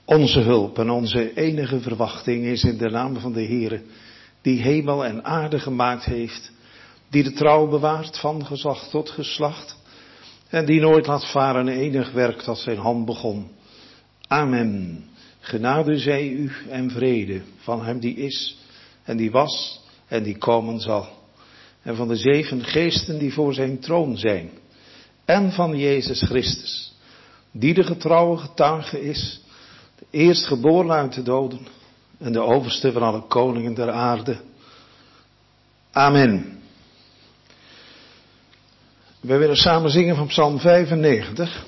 Onze hulp en onze enige verwachting is in de naam van de Heere, die hemel en aarde gemaakt heeft, die de trouw bewaart van geslacht tot geslacht en die nooit laat varen enig werk dat zijn hand begon. Amen. Genade zij u en vrede van hem die is en die was en die komen zal. En van de 7 geesten die voor zijn troon zijn. En van Jezus Christus, die de getrouwe getuige is, de eerstgeboren uit de doden en de overste van alle koningen der aarde. Amen. We willen samen zingen van Psalm 95.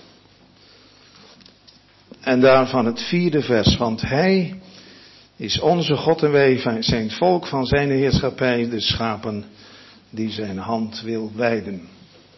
En daarvan het 4e vers. Want Hij is onze God en wij zijn het volk van zijn heerschappij, de schapen die zijn hand wil wijden.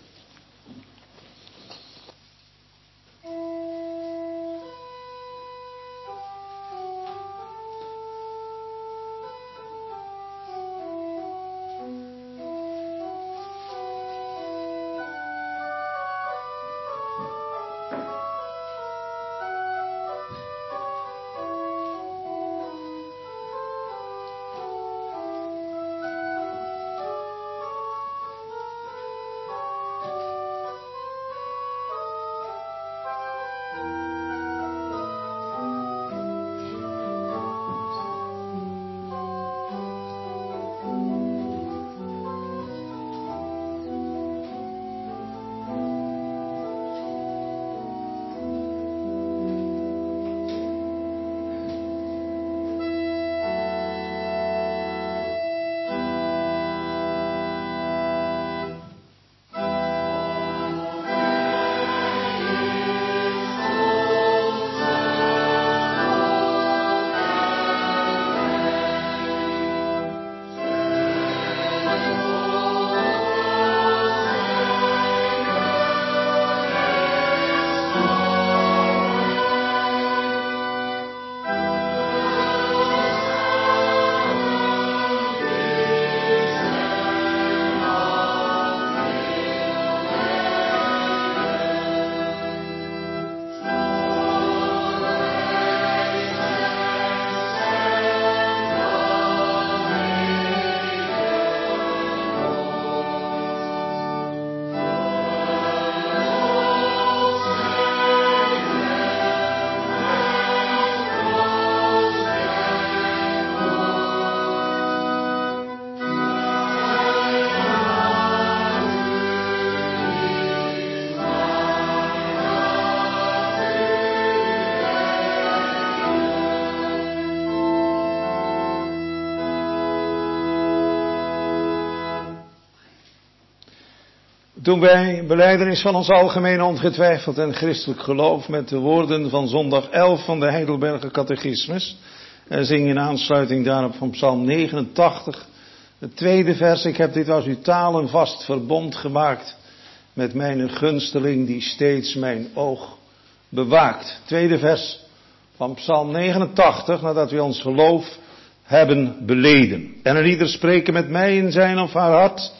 Toen wij belijdenis van ons algemeen ongetwijfeld en christelijk geloof met de woorden van zondag 11 van de Heidelberger Catechismus en zingen in aansluiting daarop van Psalm 89, het 2e vers. Ik heb dit als uw talen vast verbond gemaakt met mijn gunsteling die steeds mijn oog bewaakt. 2e vers van Psalm 89, nadat we ons geloof hebben beleden. En een ieder spreken met mij in zijn of haar hart.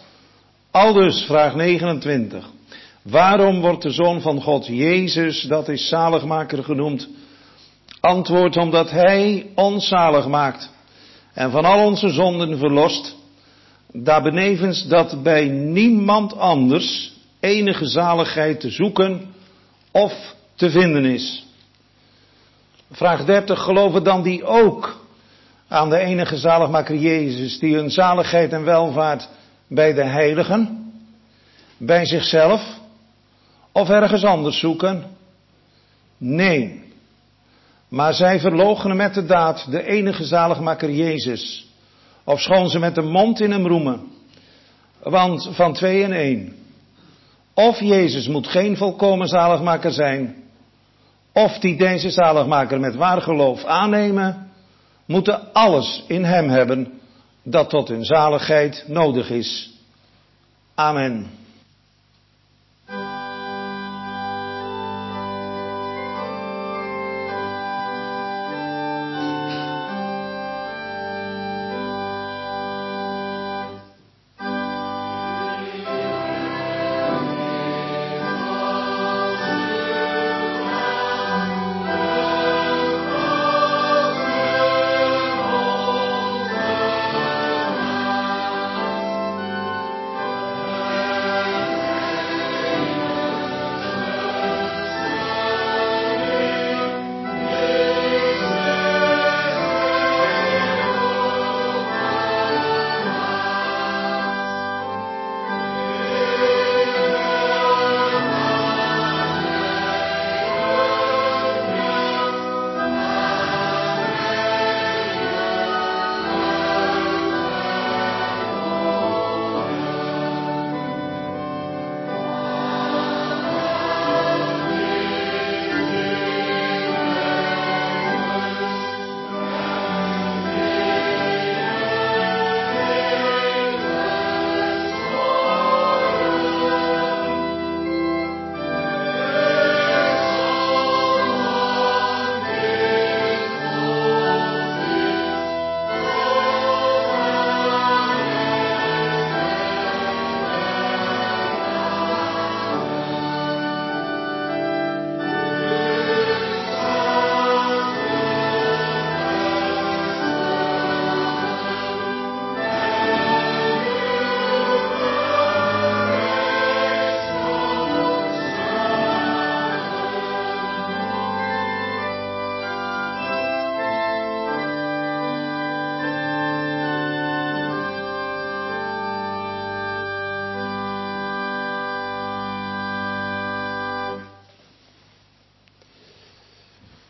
Aldus, vraag 29. Waarom wordt de Zoon van God, Jezus, dat is zaligmaker genoemd? Antwoord, omdat Hij ons zalig maakt en van al onze zonden verlost. Daarbenevens dat bij niemand anders enige zaligheid te zoeken of te vinden is. Vraag 30. Geloven dan die ook aan de enige zaligmaker Jezus, die hun zaligheid en welvaart bij de heiligen, bij zichzelf of ergens anders zoeken? Nee, maar zij verloochenen met de daad de enige zaligmaker Jezus, ofschoon ze met de mond in hem roemen. Want van 2 in 1, of Jezus moet geen volkomen zaligmaker zijn, of die deze zaligmaker met waar geloof aannemen, moeten alles in hem hebben dat tot hun zaligheid nodig is. Amen.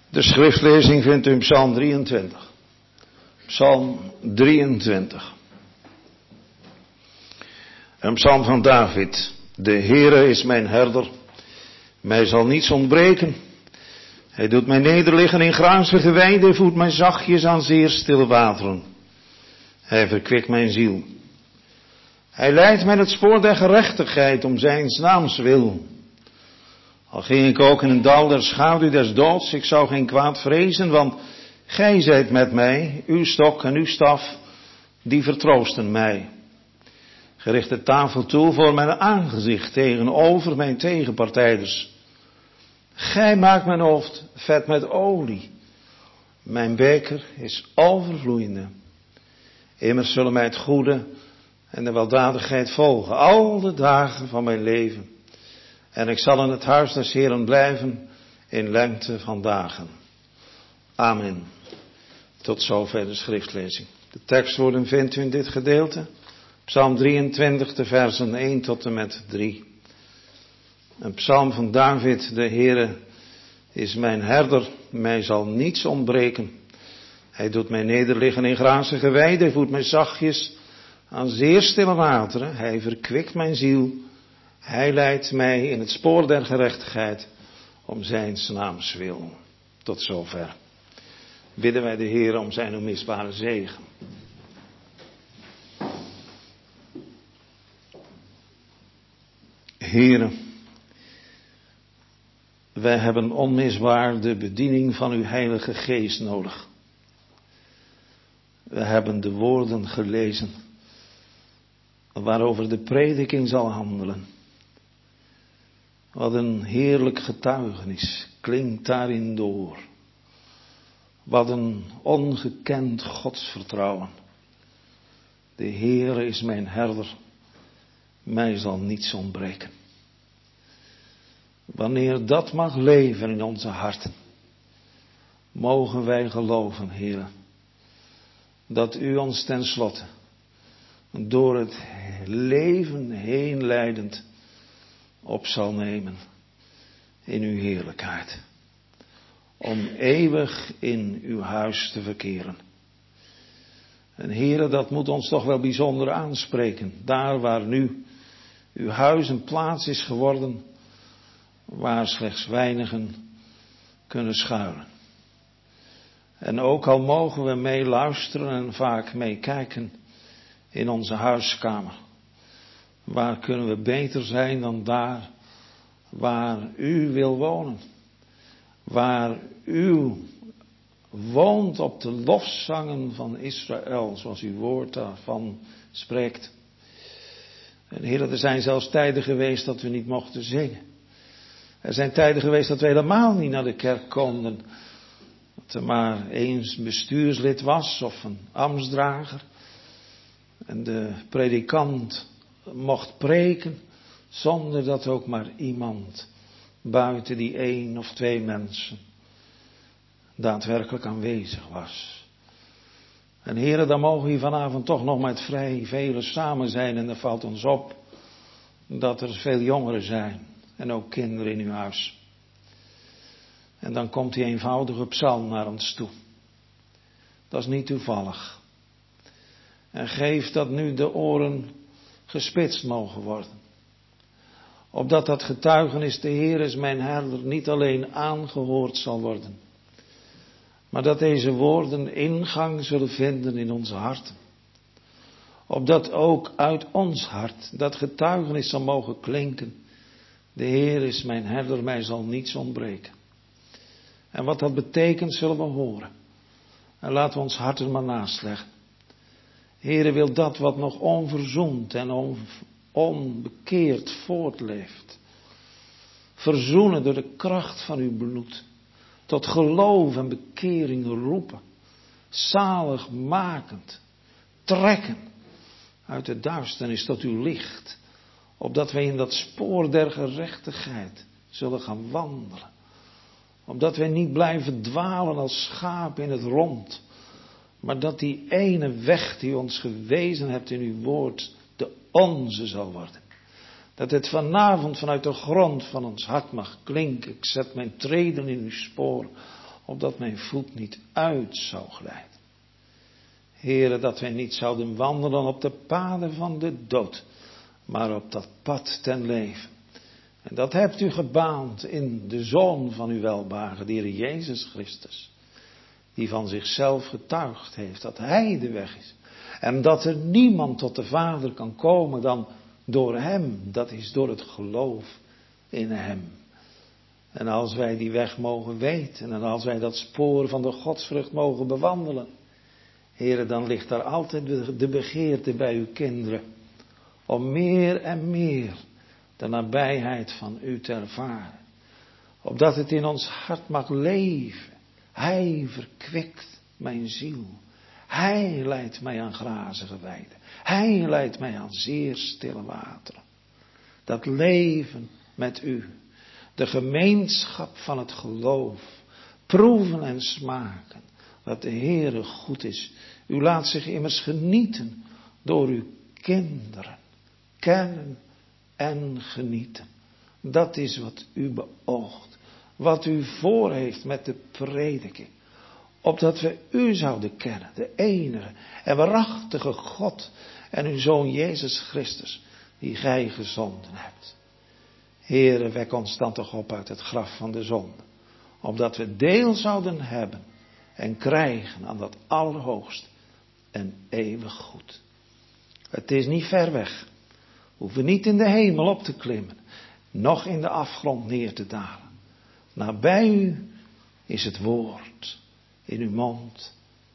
De schriftlezing vindt u in Psalm 23. Psalm 23. Een psalm van David. De Heere is mijn herder, mij zal niets ontbreken. Hij doet mij nederliggen in grazige weiden, voert mij zachtjes aan zeer stille wateren. Hij verkwikt mijn ziel. Hij leidt mij het spoor der gerechtigheid om zijns naams wil. Al ging ik ook in een dal der schaduw des doods, ik zou geen kwaad vrezen, want gij zijt met mij, uw stok en uw staf, die vertroosten mij. Gericht de tafel toe voor mijn aangezicht tegenover mijn tegenpartijders. Gij maakt mijn hoofd vet met olie. Mijn beker is overvloeiende. Immers zullen mij het goede en de weldadigheid volgen, al de dagen van mijn leven. En ik zal in het huis des Heeren blijven in lengte van dagen. Amen. Tot zover de schriftlezing. De tekstwoorden vindt u in dit gedeelte. Psalm 23, de versen 1 tot en met 3. Een psalm van David, de Heere is mijn herder, mij zal niets ontbreken. Hij doet mij nederliggen in grazige weiden, hij voert mij zachtjes aan zeer stille wateren. Hij verkwikt mijn ziel, hij leidt mij in het spoor der gerechtigheid om zijns naams wil. Tot zover. Bidden wij de Heere om zijn onmisbare zegen. Heere, wij hebben onmisbaar de bediening van uw Heilige Geest nodig. We hebben de woorden gelezen waarover de prediking zal handelen. Wat een heerlijk getuigenis klinkt daarin door. Wat een ongekend godsvertrouwen. De Heere is mijn herder, mij zal niets ontbreken. Wanneer dat mag leven in onze harten, mogen wij geloven, Heere, dat u ons tenslotte door het leven heen leidend op zal nemen in uw heerlijkheid. Om eeuwig in uw huis te verkeren. En Heere, dat moet ons toch wel bijzonder aanspreken. Daar waar nu uw huis een plaats is geworden waar slechts weinigen kunnen schuilen. En ook al mogen we mee luisteren en vaak meekijken in onze huiskamer. Waar kunnen we beter zijn dan daar waar u wil wonen? Waar u woont op de lofzangen van Israël, zoals uw woord daarvan spreekt. En Heer, er zijn zelfs tijden geweest dat we niet mochten zingen. Er zijn tijden geweest dat we helemaal niet naar de kerk konden. Dat er maar eens bestuurslid was of een ambtsdrager. En de predikant mocht preken zonder dat ook maar iemand buiten die 1 of 2 mensen daadwerkelijk aanwezig was. En heren, dan mogen we hier vanavond toch nog met vrij velen samen zijn. En er valt ons op dat er veel jongeren zijn. En ook kinderen in uw huis. En dan komt die eenvoudige psalm naar ons toe. Dat is niet toevallig. En geef dat nu de oren gespitst mogen worden. Opdat dat getuigenis, de Heer is mijn herder, niet alleen aangehoord zal worden. Maar dat deze woorden ingang zullen vinden in onze harten. Opdat ook uit ons hart dat getuigenis zal mogen klinken. De Heer is mijn herder, mij zal niets ontbreken. En wat dat betekent zullen we horen. En laten we ons hart er maar naast leggen. Heere, wil dat wat nog onverzoend en onbekeerd voortleeft. Verzoenen door de kracht van uw bloed. Tot geloof en bekering roepen. Zaligmakend. Trekken uit de duisternis tot uw licht. Opdat wij in dat spoor der gerechtigheid zullen gaan wandelen. Opdat wij niet blijven dwalen als schapen in het rond. Maar dat die ene weg die u ons gewezen hebt in uw woord de onze zal worden. Dat het vanavond vanuit de grond van ons hart mag klinken. Ik zet mijn treden in uw spoor. opdat mijn voet niet uit zou glijden. Heere, dat wij niet zouden wandelen op de paden van de dood, maar op dat pad ten leven. En dat hebt u gebaand in de Zoon van uw welbehagen, de Heer Jezus Christus. Die van zichzelf getuigd heeft dat Hij de weg is. En dat er niemand tot de Vader kan komen dan door Hem. Dat is door het geloof in Hem. En als wij die weg mogen weten en als wij dat spoor van de godsvrucht mogen bewandelen. Heere, dan ligt daar altijd de begeerte bij uw kinderen. Om meer en meer de nabijheid van u te ervaren. Opdat het in ons hart mag leven. Hij verkwikt mijn ziel. Hij leidt mij aan grazige weiden. Hij leidt mij aan zeer stille wateren. Dat leven met u. De gemeenschap van het geloof. Proeven en smaken. Dat de Heere goed is. U laat zich immers genieten door uw kinderen. Kennen en genieten. Dat is wat u beoogt. Wat u voor heeft met de prediking. Opdat we u zouden kennen. De enige en waarachtige God. En uw Zoon Jezus Christus. Die gij gezonden hebt. Heere, wek ons dan toch op uit het graf van de zonde. Opdat we deel zouden hebben. En krijgen aan dat allerhoogst en eeuwig goed. Het is niet ver weg. We hoeven niet in de hemel op te klimmen. Noch in de afgrond neer te dalen. Nabij u is het woord. In uw mond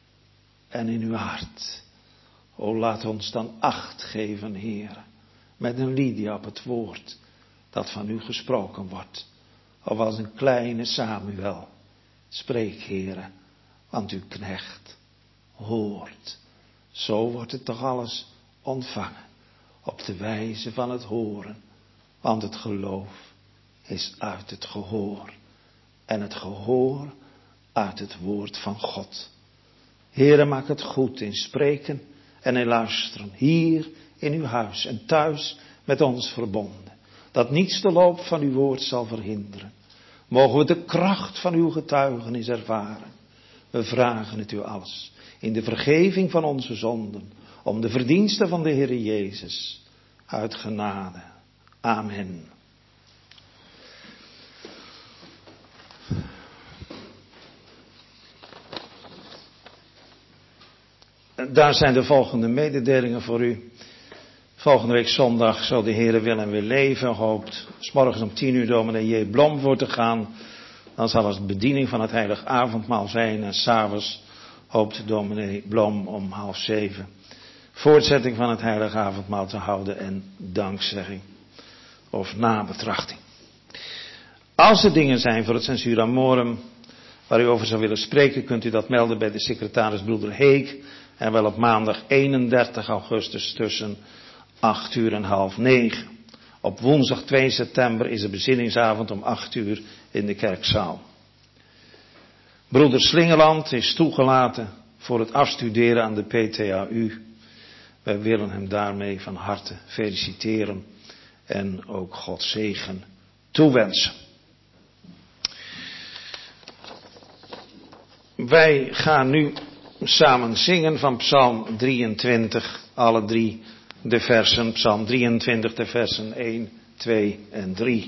en in uw hart. O, laat ons dan acht geven, Heere. Met een Lydia op het woord dat van u gesproken wordt. Of als een kleine Samuel. Spreek, Heere, want uw knecht hoort. Zo wordt het toch alles ontvangen. Op de wijze van het horen. Want het geloof is uit het gehoor. En het gehoor uit het woord van God. Heere, maak het goed in spreken en in luisteren. Hier in uw huis en thuis met ons verbonden. Dat niets de loop van uw woord zal verhinderen. Mogen we de kracht van uw getuigenis ervaren. We vragen het u alles. In de vergeving van onze zonden. Om de verdiensten van de Heer Jezus. Uit genade. Amen. Daar zijn de volgende mededelingen voor u. Volgende week zondag, zo de Heere wil en wil leven, hoopt 's morgens om 10:00 dominee J. Blom voor te gaan. Dan zal het bediening van het heilig avondmaal zijn. En 's avonds hoopt dominee Blom om 6:30 voortzetting van het heilig avondmaal te houden en dankzegging of nabetrachting. Als er dingen zijn voor het censura morum waar u over zou willen spreken, kunt u dat melden bij de secretaris broeder Heek. En wel op maandag 31 augustus tussen 8:00 en 8:30. Op woensdag 2 september is de bezinningsavond om 8:00 in de kerkzaal. Broeder Slingeland is toegelaten voor het afstuderen aan de PTAU. Wij willen hem daarmee van harte feliciteren en ook God zegen toewensen. Wij gaan nu samen zingen van Psalm 23, alle drie de versen, Psalm 23, de versen 1, 2 en 3.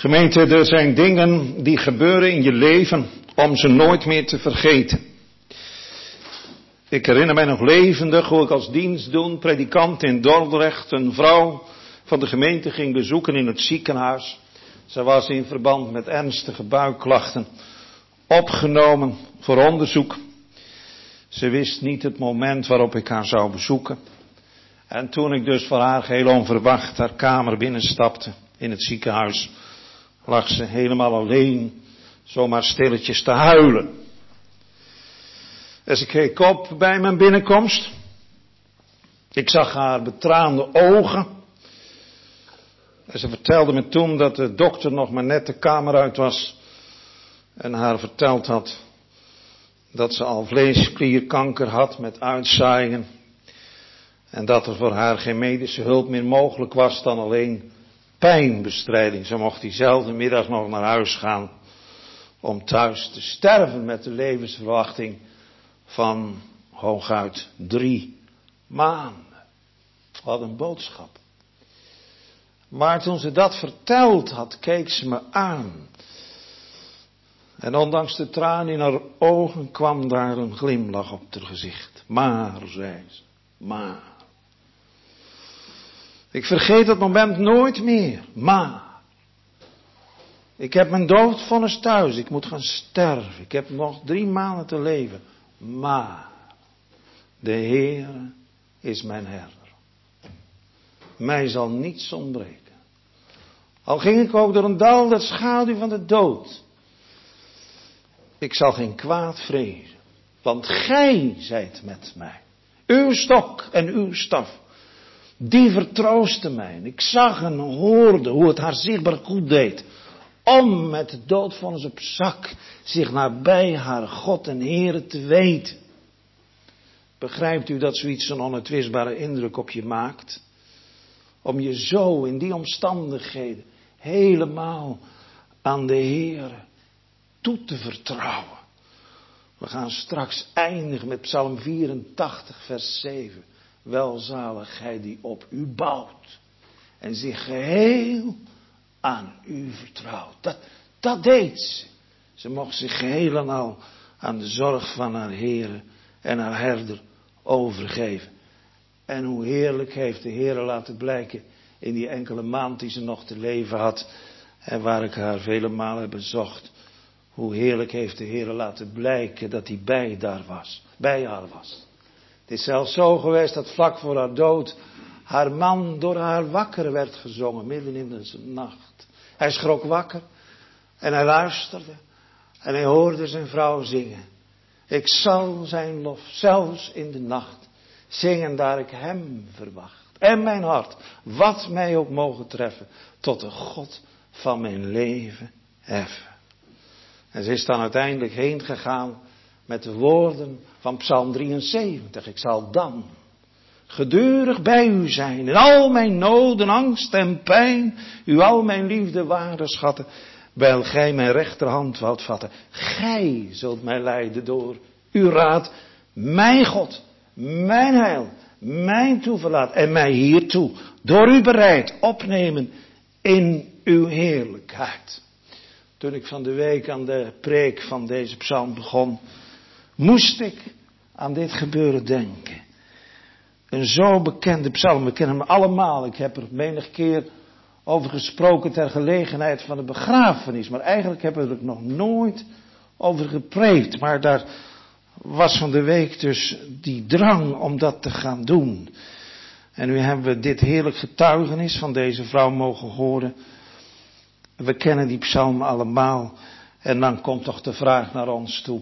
Gemeente, er zijn dingen die gebeuren in je leven om ze nooit meer te vergeten. Ik herinner mij nog levendig hoe ik als dienstdoend predikant in Dordrecht een vrouw van de gemeente ging bezoeken in het ziekenhuis. Ze was in verband met ernstige buikklachten opgenomen voor onderzoek. Ze wist niet het moment waarop ik haar zou bezoeken. En toen ik dus voor haar heel onverwacht haar kamer binnenstapte in het ziekenhuis, lag ze helemaal alleen, zomaar stilletjes te huilen. Dus ik keek op bij mijn binnenkomst. Ik zag haar betraande ogen. En ze vertelde me toen dat de dokter nog maar net de kamer uit was en haar verteld had dat ze al vleesklierkanker had met uitzaaiingen. En dat er voor haar geen medische hulp meer mogelijk was dan alleen pijnbestrijding. Ze mocht diezelfde middag nog naar huis gaan om thuis te sterven met de levensverwachting van hooguit 3 maanden. Wat een boodschap. Maar toen ze dat verteld had, keek ze me aan. En ondanks de tranen in haar ogen kwam daar een glimlach op haar gezicht. Maar, zei ze, maar. Ik vergeet dat moment nooit meer. Maar. Ik heb mijn doodvonnis thuis. Ik moet gaan sterven. Ik heb nog 3 maanden te leven. Maar. De Heer is mijn herder. Mij zal niets ontbreken. Al ging ik ook door een dal der schaduw van de dood. Ik zal geen kwaad vrezen. Want gij zijt met mij. Uw stok en uw staf. Die vertroosten mij. Ik zag en hoorde hoe het haar zichtbaar goed deed. Om met de doodvonnis op zak zich nabij haar God en Heere te weten. Begrijpt u dat zoiets een onuitwisbare indruk op je maakt? Om je zo in die omstandigheden helemaal aan de Heere toe te vertrouwen. We gaan straks eindigen met Psalm 84 vers 7. Welzalig gij die op u bouwt en zich geheel aan u vertrouwt. Dat deed ze. Ze mocht zich geheel en al aan de zorg van haar Heere en haar herder overgeven. En hoe heerlijk heeft de Heere laten blijken in die enkele maand die ze nog te leven had. En waar ik haar vele malen heb bezocht. Hoe heerlijk heeft de Heere laten blijken dat hij bij haar was. Het is zelfs zo geweest dat vlak voor haar dood haar man door haar wakker werd gezongen midden in de nacht. Hij schrok wakker en hij luisterde en hij hoorde zijn vrouw zingen. Ik zal zijn lof zelfs in de nacht zingen daar ik hem verwacht. En mijn hart, wat mij ook mogen treffen, tot de God van mijn leven heffen. En ze is dan uiteindelijk heen gegaan met de woorden van Psalm 73. Ik zal dan gedurig bij u zijn in al mijn noden, angst en pijn. U al mijn liefde waarde schatten, wijl gij mijn rechterhand woudt vatten. Gij zult mij leiden door uw raad, mijn God, mijn heil, mijn toeverlaat en mij hiertoe door u bereid opnemen in uw heerlijkheid. Toen ik van de week aan de preek van deze psalm begon, moest ik aan dit gebeuren denken. Een zo bekende psalm, we kennen hem allemaal. Ik heb er menig keer over gesproken ter gelegenheid van de begrafenis. Maar eigenlijk hebben we er nog nooit over gepreekt. Maar daar was van de week dus die drang om dat te gaan doen. En nu hebben we dit heerlijk getuigenis van deze vrouw mogen horen. We kennen die psalm allemaal. En dan komt toch de vraag naar ons toe.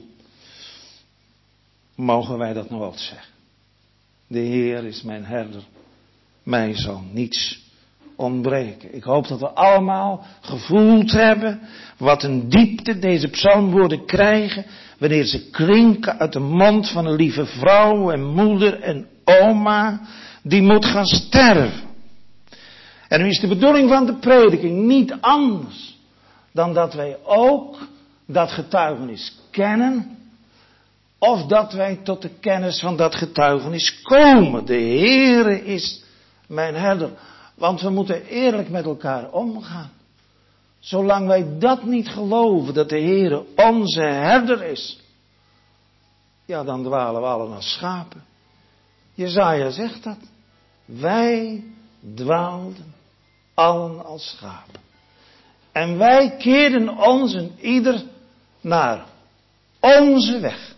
Mogen wij dat nog wel zeggen? De Heer is mijn herder. Mij zal niets ontbreken. Ik hoop dat we allemaal gevoeld hebben wat een diepte deze psalmwoorden krijgen wanneer ze klinken uit de mond van een lieve vrouw en moeder en oma die moet gaan sterven. En nu is de bedoeling van de prediking niet anders dan dat wij ook dat getuigenis kennen. Of dat wij tot de kennis van dat getuigenis komen. De Heere is mijn herder. Want we moeten eerlijk met elkaar omgaan. Zolang wij dat niet geloven, dat de Heere onze herder is, ja, dan dwalen we allen als schapen. Jesaja zegt dat. Wij dwaalden allen als schapen. En wij keerden ons en ieder naar onze weg.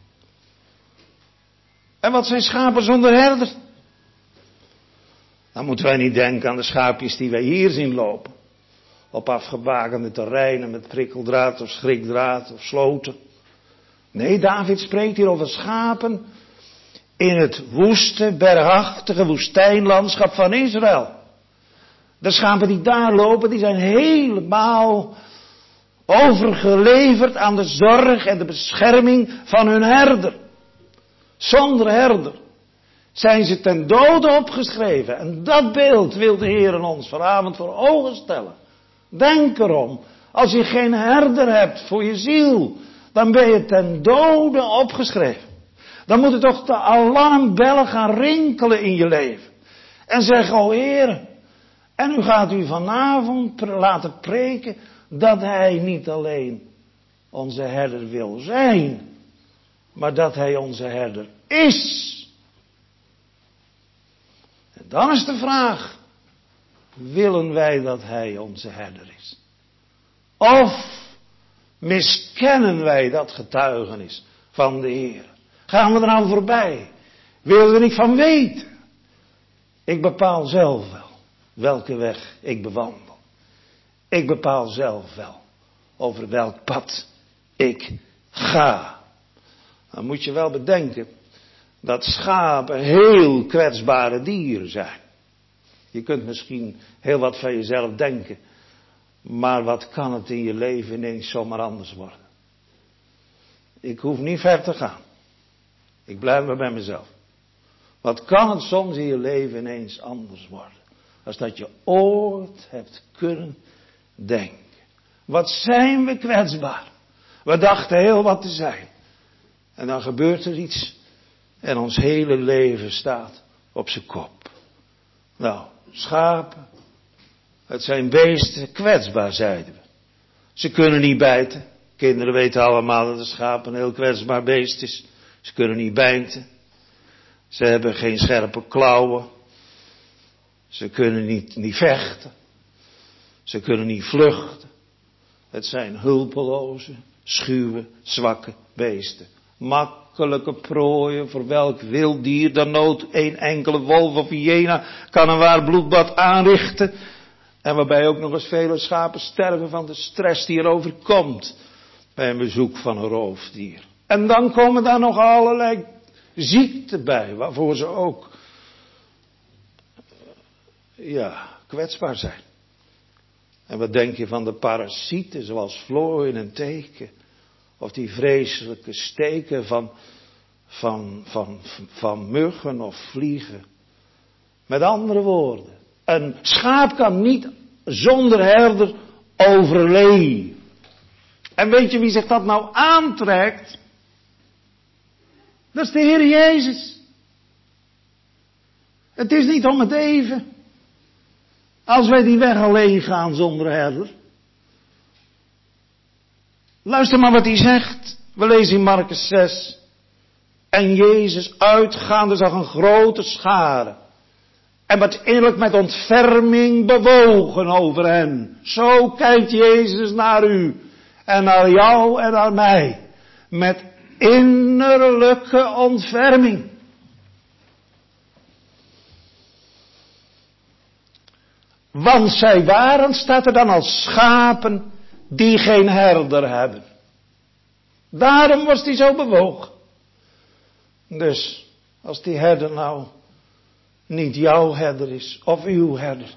En wat zijn schapen zonder herder? Dan moeten wij niet denken aan de schaapjes die wij hier zien lopen. Op afgebakende terreinen met prikkeldraad of schrikdraad of sloten. Nee, David spreekt hier over schapen in het woeste, bergachtige woestijnlandschap van Israël. De schapen die daar lopen, die zijn helemaal overgeleverd aan de zorg en de bescherming van hun herder. Zonder herder zijn ze ten dode opgeschreven. En dat beeld wil de Heer ons vanavond voor ogen stellen. Denk erom, als je geen herder hebt voor je ziel, dan ben je ten dode opgeschreven. Dan moeten toch de alarmbellen gaan rinkelen in je leven. En zeggen, o Heer, en u gaat u vanavond laten preken dat Hij niet alleen onze herder wil zijn, maar dat Hij onze herder is. En dan is de vraag, willen wij dat Hij onze herder is? Of miskennen wij dat getuigenis van de Heer? Gaan we er nou voorbij? Willen we er niet van weten? Ik bepaal zelf wel welke weg ik bewandel. Ik bepaal zelf wel over welk pad ik ga. Dan moet je wel bedenken dat schapen heel kwetsbare dieren zijn. Je kunt misschien heel wat van jezelf denken, maar wat kan het in je leven ineens zomaar anders worden? Ik hoef niet ver te gaan. Ik blijf maar bij mezelf. Wat kan het soms in je leven ineens anders worden? Als dat je ooit hebt kunnen denken. Wat zijn we kwetsbaar. We dachten heel wat te zijn. En dan gebeurt er iets. En ons hele leven staat op zijn kop. Nou, schapen. Het zijn beesten, kwetsbaar zeiden we. Ze kunnen niet bijten. Kinderen weten allemaal dat een schaap een heel kwetsbaar beest is. Ze kunnen niet bijten. Ze hebben geen scherpe klauwen. Ze kunnen niet vechten. Ze kunnen niet vluchten. Het zijn hulpeloze, schuwe, zwakke beesten. Makkelijke prooien voor welk wild dier dan nood. Een enkele wolf of hyena kan een waar bloedbad aanrichten. En waarbij ook nog eens vele schapen sterven van de stress die er overkomt bij een bezoek van een roofdier. En dan komen daar nog allerlei ziekten bij, waarvoor ze ook kwetsbaar zijn. En wat denk je van de parasieten, zoals vlooien en teken, of die vreselijke steken van muggen of vliegen. Met andere woorden, een schaap kan niet zonder herder overleven. En weet je wie zich dat nou aantrekt? Dat is de Heer Jezus. Het is niet om het even. Als wij die weg alleen gaan zonder herder. Luister maar wat hij zegt. We lezen in Markus 6. En Jezus uitgaande zag een grote schare. En werd innerlijk met ontferming bewogen over hen. Zo kijkt Jezus naar u. En naar jou en naar mij. Met innerlijke ontferming. Want zij waren, staat er dan, als schapen die geen herder hebben. Daarom was hij zo bewogen. Dus, als die herder nou niet jouw herder is, of uw herder.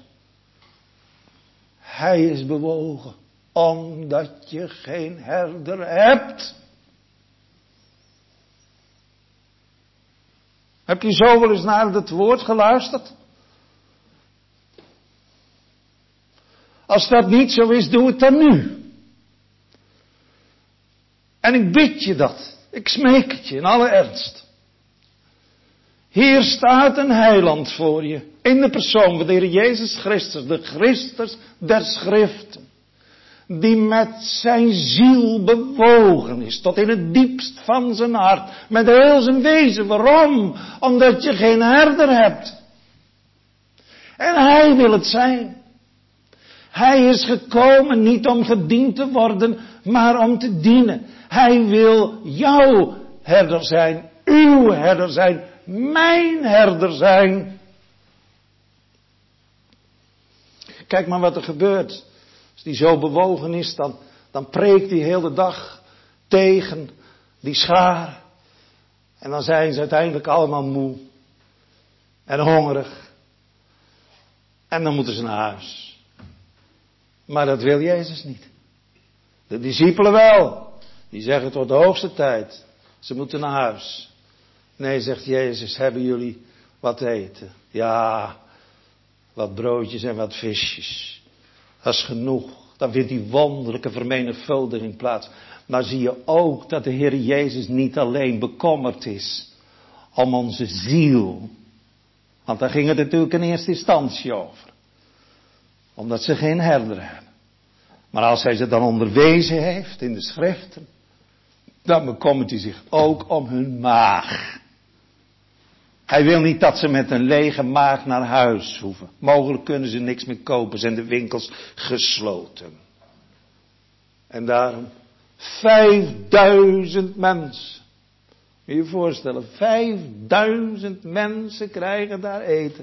Hij is bewogen, omdat je geen herder hebt. Heb je zo wel eens naar het woord geluisterd? Als dat niet zo is, doe het dan nu. En ik bid je dat. Ik smeek het je in alle ernst. Hier staat een heiland voor je. In de persoon van de Heer Jezus Christus. De Christus der Schriften. Die met zijn ziel bewogen is. Tot in het diepst van zijn hart. Met heel zijn wezen. Waarom? Omdat je geen herder hebt. En hij wil het zijn. Hij is gekomen niet om gediend te worden, maar om te dienen. Hij wil jouw herder zijn, uw herder zijn, mijn herder zijn. Kijk maar wat er gebeurt. Als die zo bewogen is, dan preekt hij heel de dag tegen die schaar. En dan zijn ze uiteindelijk allemaal moe en hongerig. En dan moeten ze naar huis. Maar dat wil Jezus niet. De discipelen wel. Die zeggen het wordt de hoogste tijd. Ze moeten naar huis. Nee, zegt Jezus, hebben jullie wat te eten? Ja, wat broodjes en wat visjes. Dat is genoeg. Dan vindt die wonderlijke vermenigvuldiging plaats. Maar zie je ook dat de Heer Jezus niet alleen bekommerd is om onze ziel. Want daar ging het natuurlijk in eerste instantie over. Omdat ze geen herder hebben. Maar als hij ze dan onderwezen heeft in de schriften, dan bekommert hij zich ook om hun maag. Hij wil niet dat ze met een lege maag naar huis hoeven. Mogelijk kunnen ze niks meer kopen, zijn de winkels gesloten. En daarom 5000 mensen. Moet je je voorstellen, 5000 mensen krijgen daar eten.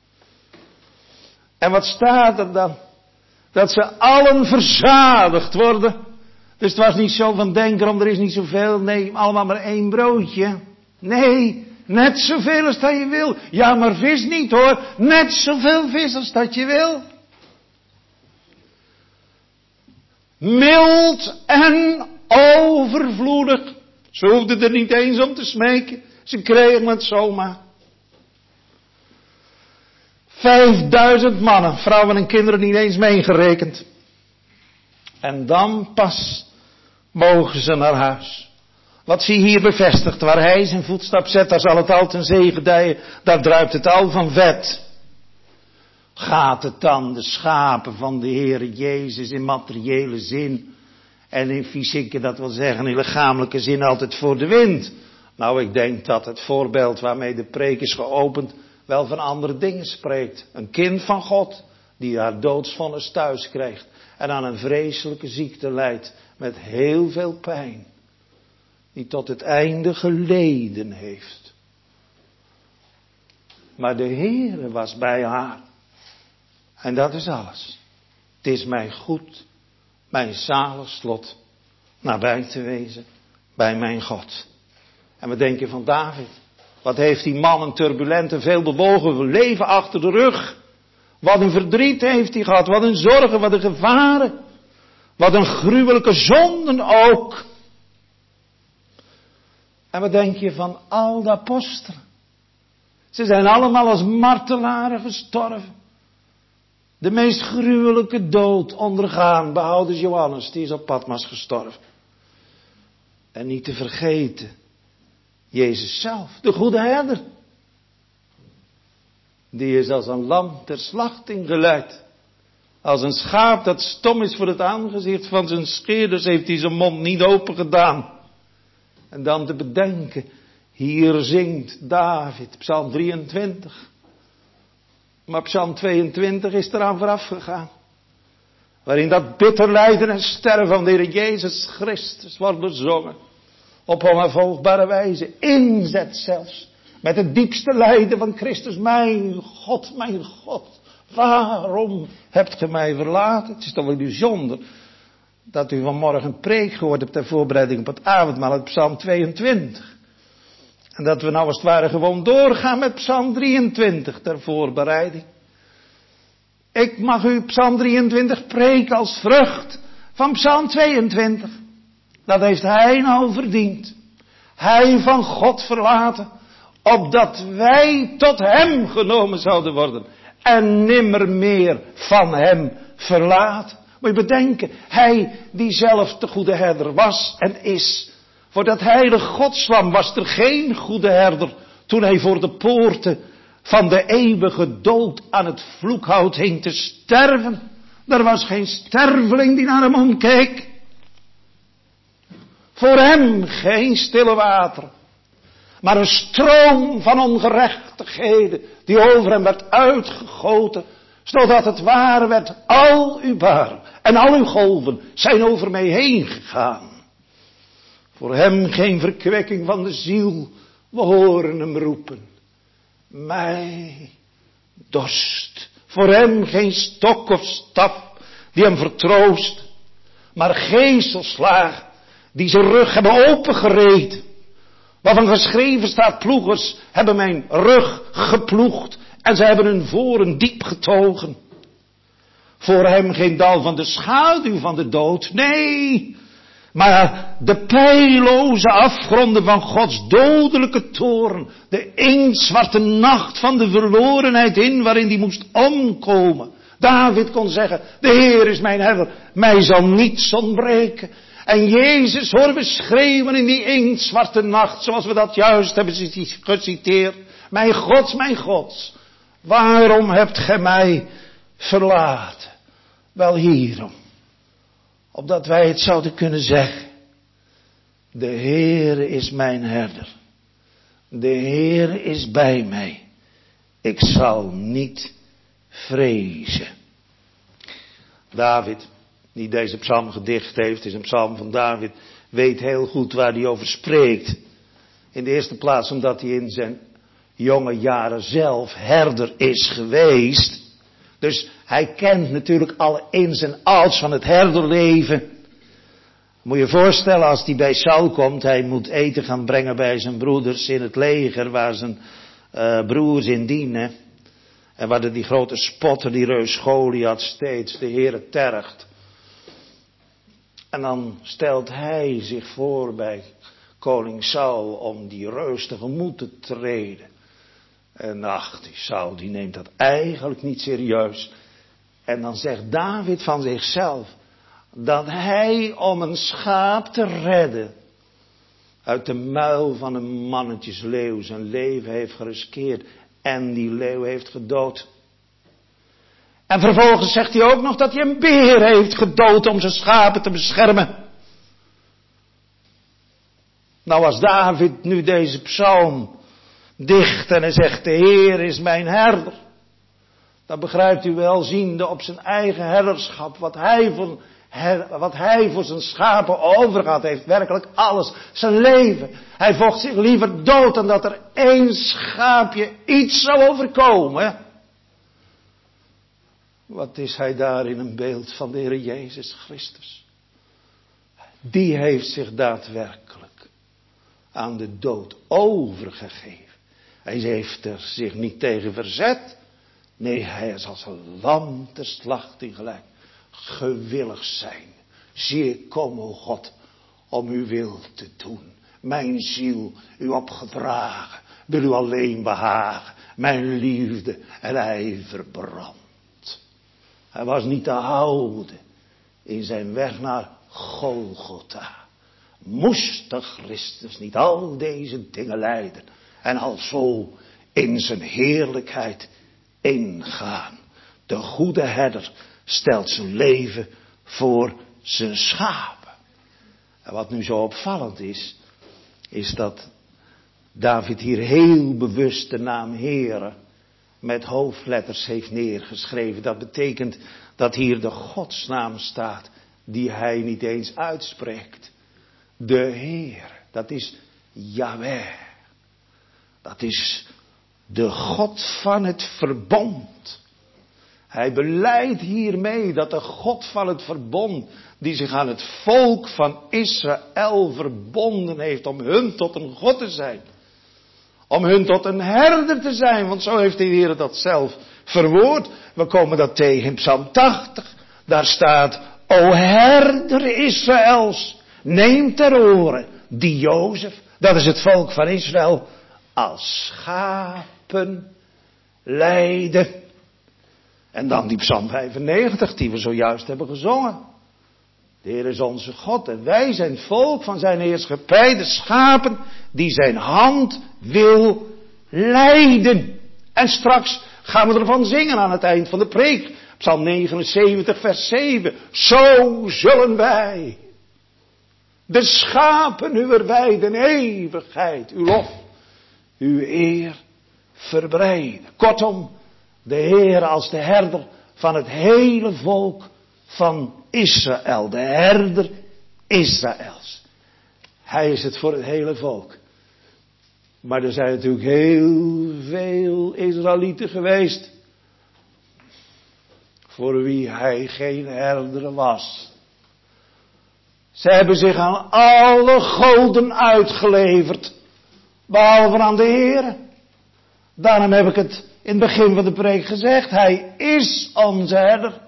En wat staat er dan? Dat ze allen verzadigd worden. Dus het was niet zo van denk erom, er is niet zoveel. Nee, allemaal maar 1 broodje. Nee, net zoveel als dat je wil. Ja, maar vis niet hoor. Net zoveel vis als dat je wil. Mild en overvloedig. Ze hoefden er niet eens om te smeken. Ze kregen het zomaar. 5000 mannen, vrouwen en kinderen niet eens meegerekend. En dan pas mogen ze naar huis. Wat zie je hier bevestigd? Waar hij zijn voetstap zet, daar zal het al ten zegen gedijen. Daar druipt het al van vet. Gaat het dan de schapen van de Heere Jezus in materiële zin en in fysieke, dat wil zeggen in lichamelijke zin, altijd voor de wind? Nou, ik denk dat het voorbeeld waarmee de preek is geopend wel van andere dingen spreekt. Een kind van God die haar doodsvonnis thuis krijgt en aan een vreselijke ziekte lijdt met heel veel pijn. Die tot het einde geleden heeft. Maar de Heere was bij haar. En dat is alles. Het is mijn goed, mijn zalig slot, nabij te wezen bij mijn God. En wat denk je van David? Wat heeft die man een turbulent en veel bewogen leven achter de rug? Wat een verdriet heeft hij gehad, wat een zorgen, wat een gevaren. Wat een gruwelijke zonden ook. En wat denk je van al de apostelen? Ze zijn allemaal als martelaren gestorven. De meest gruwelijke dood ondergaan, behoudens Johannes, die is op Patmos gestorven. En niet te vergeten, Jezus zelf, de goede herder. Die is als een lam ter slachting geleid. Als een schaap dat stom is voor het aangezicht van zijn scheerders, heeft hij zijn mond niet open gedaan. En dan te bedenken, hier zingt David, Psalm 23. Maar Psalm 22 is eraan vooraf gegaan. Waarin dat bitter lijden en sterven van de Heer Jezus Christus wordt bezongen. Op onafvolgbare wijze. Inzet zelfs. Met het diepste lijden van Christus. Mijn God, waarom hebt ge mij verlaten? Het is toch wel bijzonder dat u vanmorgen een preek gehoord hebt ter voorbereiding op het avondmaal uit Psalm 22. En dat we nou als het ware gewoon doorgaan met Psalm 23 ter voorbereiding. Ik mag u Psalm 23 preken als vrucht van Psalm 22. Dat heeft hij nou verdiend. Hij van God verlaten, opdat wij tot hem genomen zouden worden. En nimmer meer van hem verlaten. Moet je bedenken, hij die zelf de goede herder was en is. Voor dat heilige godslam was er geen goede herder toen hij voor de poorten van de eeuwige dood aan het vloekhout hing te sterven. Er was geen sterveling die naar hem omkeek. Voor hem geen stille water. Maar een stroom van ongerechtigheden die over hem werd uitgegoten. Zodat het ware werd, al uw baren en al uw golven zijn over mij heen gegaan. Voor hem geen verkwikking van de ziel. We horen hem roepen. Mij dorst. Voor hem geen stok of staf die hem vertroost. Maar geeselslagen die zijn rug hebben opengereed. Waarvan geschreven staat, ploegers hebben mijn rug geploegd. En zij hebben hun voren diep getogen. Voor hem geen dal van de schaduw van de dood. Nee, maar de peilloze afgronden van Gods dodelijke toorn. De inktzwarte nacht van de verlorenheid in waarin die moest omkomen. David kon zeggen, de Heer is mijn herder, mij zal niets ontbreken. En Jezus horen we schreeuwen in die inktzwarte nacht, zoals we dat juist hebben geciteerd. Mijn God, waarom hebt gij mij verlaten? Wel hierom. Opdat wij het zouden kunnen zeggen. De Heere is mijn herder. De Heere is bij mij. Ik zal niet vrezen. David, die deze psalm gedicht heeft, is een psalm van David, weet heel goed waar hij over spreekt. In de eerste plaats omdat hij in zijn jonge jaren zelf herder is geweest. Dus hij kent natuurlijk alle ins en outs van het herderleven. Moet je voorstellen als hij bij Saul komt, hij moet eten gaan brengen bij zijn broeders in het leger, waar zijn broers in dienen. En waar die grote spotter, die reus Goliath, steeds de Heere tergt. En dan stelt hij zich voor bij koning Saul om die reus tegemoet te treden. En ach, die Saul die neemt dat eigenlijk niet serieus. En dan zegt David van zichzelf dat hij om een schaap te redden uit de muil van een mannetjesleeuw zijn leven heeft geriskeerd en die leeuw heeft gedood. En vervolgens zegt hij ook nog dat hij een beer heeft gedood om zijn schapen te beschermen. Nou, als David nu deze psalm dicht en hij zegt, de Heer is mijn herder. Dan begrijpt u wel, ziende op zijn eigen herderschap, wat hij voor zijn schapen overgaat, heeft werkelijk alles, zijn leven. Hij vocht zich liever dood dan dat er één schaapje iets zou overkomen. Wat is hij daarin een beeld van de Heer Jezus Christus. Die heeft zich daadwerkelijk aan de dood overgegeven. Hij heeft er zich niet tegen verzet. Nee, hij is als een lam ter slachting gelijk. Gewillig zijn. Zie ik kom, o God, om uw wil te doen. Mijn ziel u opgedragen. Wil u alleen behagen. Mijn liefde en ijver brandt. Hij was niet te houden in zijn weg naar Golgotha. Moest de Christus niet al deze dingen lijden en al zo in zijn heerlijkheid ingaan. De goede herder stelt zijn leven voor zijn schapen. En wat nu zo opvallend is dat David hier heel bewust de naam Heere met hoofdletters heeft neergeschreven. Dat betekent dat hier de godsnaam staat die hij niet eens uitspreekt. De Heer, dat is Yahweh. Dat is de God van het verbond. Hij belijdt hiermee dat de God van het verbond, die zich aan het volk van Israël verbonden heeft om hun tot een God te zijn. Om hun tot een herder te zijn, want zo heeft de Heer dat zelf verwoord. We komen dat tegen in Psalm 80. Daar staat, o herder Israëls, neem ter oren die Jozef, dat is het volk van Israël, als schapen leiden. En dan die Psalm 95 die we zojuist hebben gezongen. De Heer is onze God en wij zijn het volk van zijn heerschappij, de schapen die zijn hand wil leiden. En straks gaan we ervan zingen aan het eind van de preek. Psalm 79 vers 7. Zo zullen wij de schapen uw weide in eeuwigheid, uw lof, uw eer verbreiden. Kortom, de Heer als de herder van het hele volk van Israël. De herder Israëls. Hij is het voor het hele volk. Maar er zijn natuurlijk heel veel Israëlieten geweest voor wie hij geen herder was. Ze hebben zich aan alle goden uitgeleverd, behalve aan de Heer. Daarom heb ik het in het begin van de preek gezegd. Hij is onze herder.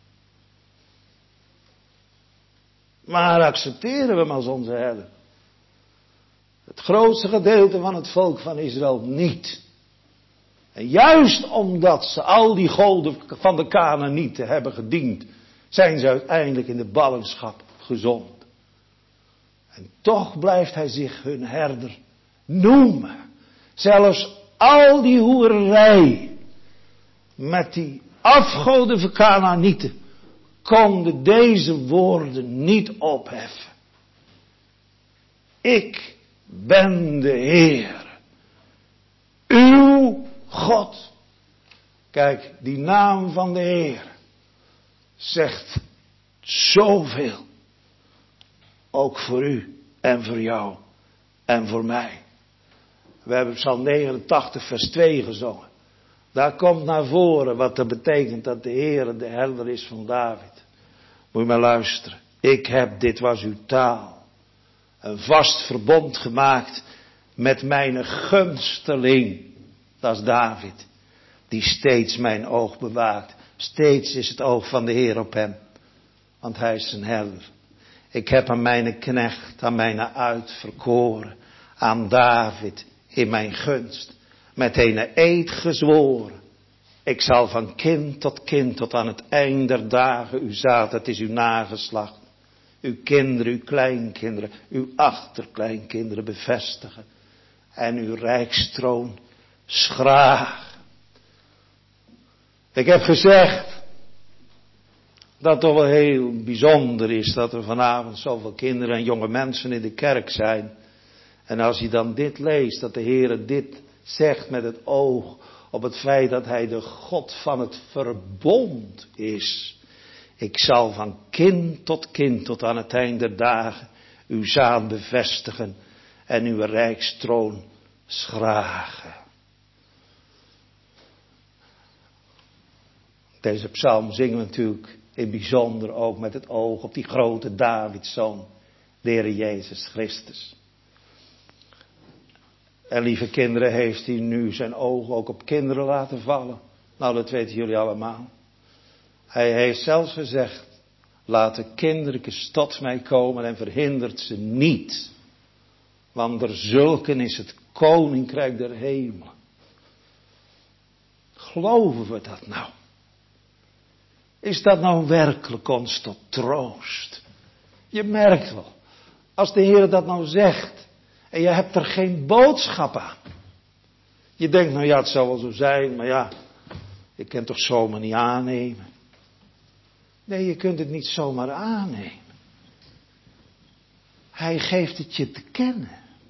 Maar accepteren we hem als onze herder? Het grootste gedeelte van het volk van Israël niet. En juist omdat ze al die goden van de Kanaanieten hebben gediend, zijn ze uiteindelijk in de ballingschap gezond. En toch blijft hij zich hun herder noemen. Zelfs al die hoererij met die afgoden van Kanaanieten konden deze woorden niet opheffen. Ik ben de Heer, uw God. Kijk, die naam van de Heer zegt zoveel. Ook voor u en voor jou en voor mij. We hebben Psalm 89 vers 2 gezongen. Daar komt naar voren wat dat betekent dat de Heer de herder is van David. Moet je maar luisteren. Ik heb, dit was uw taal, een vast verbond gemaakt met mijn gunsteling. Dat is David. Die steeds mijn oog bewaakt. Steeds is het oog van de Heer op hem. Want hij is een herder. Ik heb aan mijn knecht, aan mijn uitverkoren, aan David in mijn gunst, met een eed gezworen. Ik zal van kind tot aan het eind der dagen uw zaad, het is uw nageslacht, uw kinderen, uw kleinkinderen, uw achterkleinkinderen bevestigen en uw rijkstroon schragen. Ik heb gezegd dat het toch wel heel bijzonder is dat er vanavond zoveel kinderen en jonge mensen in de kerk zijn. En als je dan dit leest, dat de Heer dit zegt met het oog op het feit dat hij de God van het verbond is. Ik zal van kind tot aan het eind der dagen uw zaad bevestigen en uw rijkstroon schragen. Deze psalm zingen we natuurlijk in bijzonder ook met het oog op die grote Davidszoon, de Heer Jezus Christus. En lieve kinderen, heeft hij nu zijn ogen ook op kinderen laten vallen? Nou, dat weten jullie allemaal. Hij heeft zelfs gezegd, laat de kindertjes tot mij komen en verhindert ze niet. Want er zulken is het koninkrijk der hemel. Geloven we dat nou? Is dat nou werkelijk ons tot troost? Je merkt wel, als de Heer dat nou zegt en je hebt er geen boodschap aan. Je denkt, nou ja, het zou wel zo zijn, maar ja, je kunt toch zomaar niet aannemen. Nee, je kunt het niet zomaar aannemen. Hij geeft het je te kennen.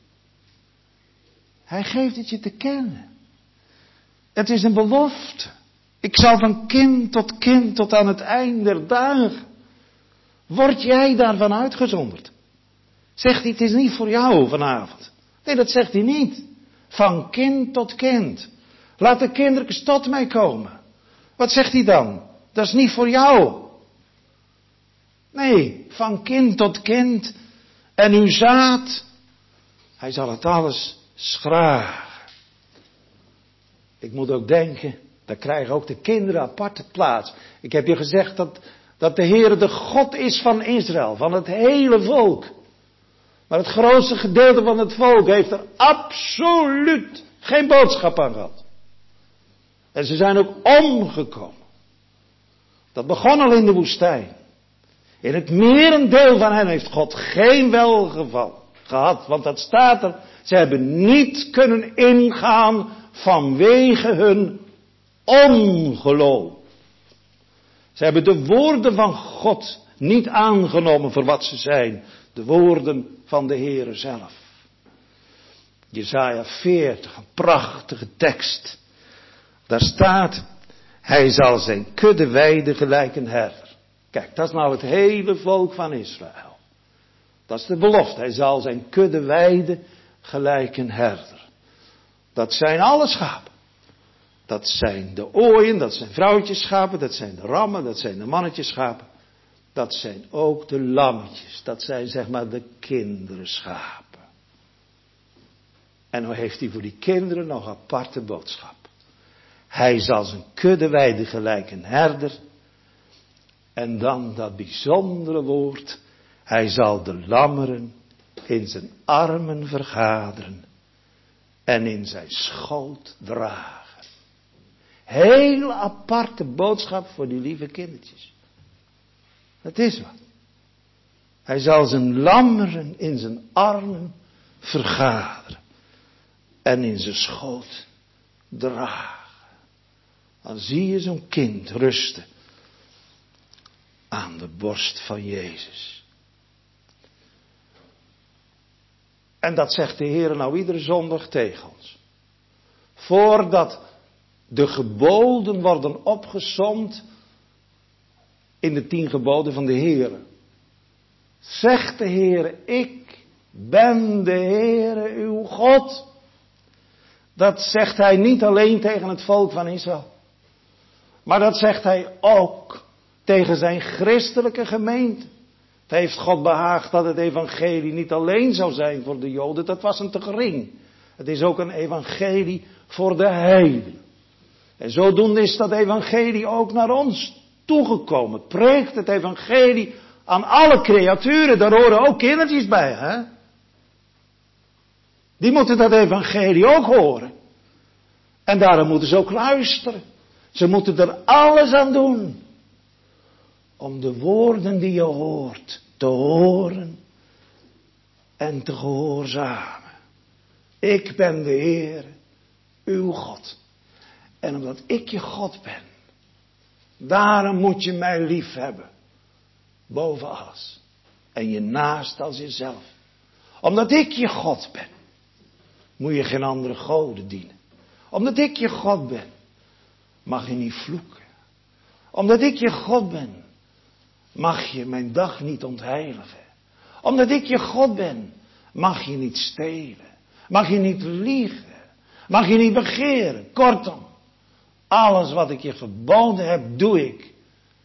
Hij geeft het je te kennen. Het is een belofte. Ik zal van kind tot aan het eind der dagen. Word jij daarvan uitgezonderd? Zegt hij, het is niet voor jou vanavond. Nee, dat zegt hij niet. Van kind tot kind. Laat de kindertjes tot mij komen. Wat zegt hij dan? Dat is niet voor jou. Nee, van kind tot kind. En uw zaad. Hij zal het alles schragen. Ik moet ook denken, daar krijgen ook de kinderen aparte plaats. Ik heb je gezegd dat de Heer de God is van Israël, van het hele volk. Maar het grootste gedeelte van het volk heeft er absoluut geen boodschap aan gehad. En ze zijn ook omgekomen. Dat begon al in de woestijn. In het merendeel van hen heeft God geen welgeval gehad. Want dat staat er. Ze hebben niet kunnen ingaan vanwege hun ongeloof. Ze hebben de woorden van God niet aangenomen voor wat ze zijn. De woorden van de Heere zelf. Jesaja 40, een prachtige tekst. Daar staat, hij zal zijn kudde weiden gelijk een herder. Kijk, dat is nou het hele volk van Israël. Dat is de belofte. Hij zal zijn kudde weiden gelijk een herder. Dat zijn alle schapen. Dat zijn de ooien, dat zijn vrouwtjesschapen, dat zijn de rammen, dat zijn de mannetjesschapen. Dat zijn ook de lammetjes. Dat zijn zeg maar de kinderschapen. En dan heeft hij voor die kinderen nog een aparte boodschap. Hij zal zijn kudde weiden gelijk een herder. En dan dat bijzondere woord. Hij zal de lammeren in zijn armen vergaderen. En in zijn schoot dragen. Hele aparte boodschap voor die lieve kindertjes. Dat is wat. Hij zal zijn lammeren in zijn armen vergaderen. En in zijn schoot dragen. Dan zie je zo'n kind rusten. Aan de borst van Jezus. En dat zegt de Heer nou iedere zondag tegen ons. Voordat de geboden worden opgesomd in de 10 geboden van de Heer. Zegt de Heer, ik ben de Heere uw God. Dat zegt hij niet alleen tegen het volk van Israël. Maar dat zegt hij ook tegen zijn christelijke gemeente. Het heeft God behaagd dat het evangelie niet alleen zou zijn voor de Joden. Dat was een te gering. Het is ook een evangelie voor de heidenen. En zodoende is dat evangelie ook naar ons toegekomen. Preekt het evangelie aan alle creaturen. Daar horen ook kindertjes bij, hè? Die moeten dat evangelie ook horen. En daarom moeten ze ook luisteren. Ze moeten er alles aan doen. Om de woorden die je hoort te horen en te gehoorzamen. Ik ben de Heer, uw God. En omdat ik je God ben, daarom moet je mij lief hebben. Boven alles. En je naast als jezelf. Omdat ik je God ben, moet je geen andere goden dienen. Omdat ik je God ben, mag je niet vloeken. Omdat ik je God ben, mag je mijn dag niet ontheiligen. Omdat ik je God ben, mag je niet stelen. Mag je niet liegen. Mag je niet begeren. Kortom, alles wat ik je verboden heb, doe ik.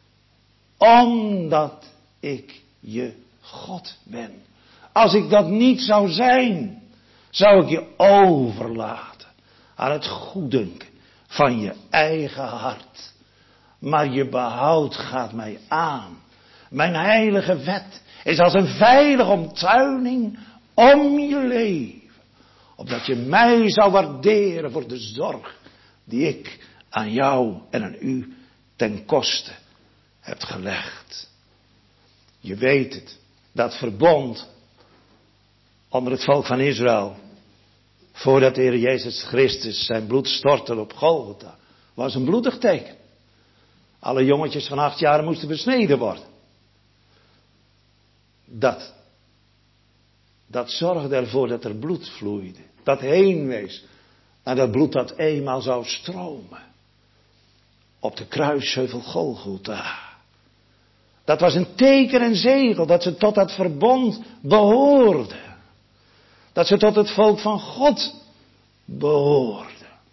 Omdat ik je God ben. Als ik dat niet zou zijn, zou ik je overlaten aan het goeddunken van je eigen hart. Maar je behoud gaat mij aan. Mijn heilige wet is als een veilige omtuining om je leven. Opdat je mij zou waarderen voor de zorg die ik aan jou en aan u ten koste heb gelegd. Je weet het, dat verbond onder het volk van Israël, voordat de Heer Jezus Christus zijn bloed stortte op Golgotha, was een bloedig teken. Alle jongetjes van 8 jaar moesten besneden worden. Dat zorgde ervoor dat er bloed vloeide. Dat heen wees. En dat bloed dat eenmaal zou stromen. Op de kruisheuvel Golgotha. Dat was een teken en zegel dat ze tot dat verbond behoorden. Dat ze tot het volk van God behoorden.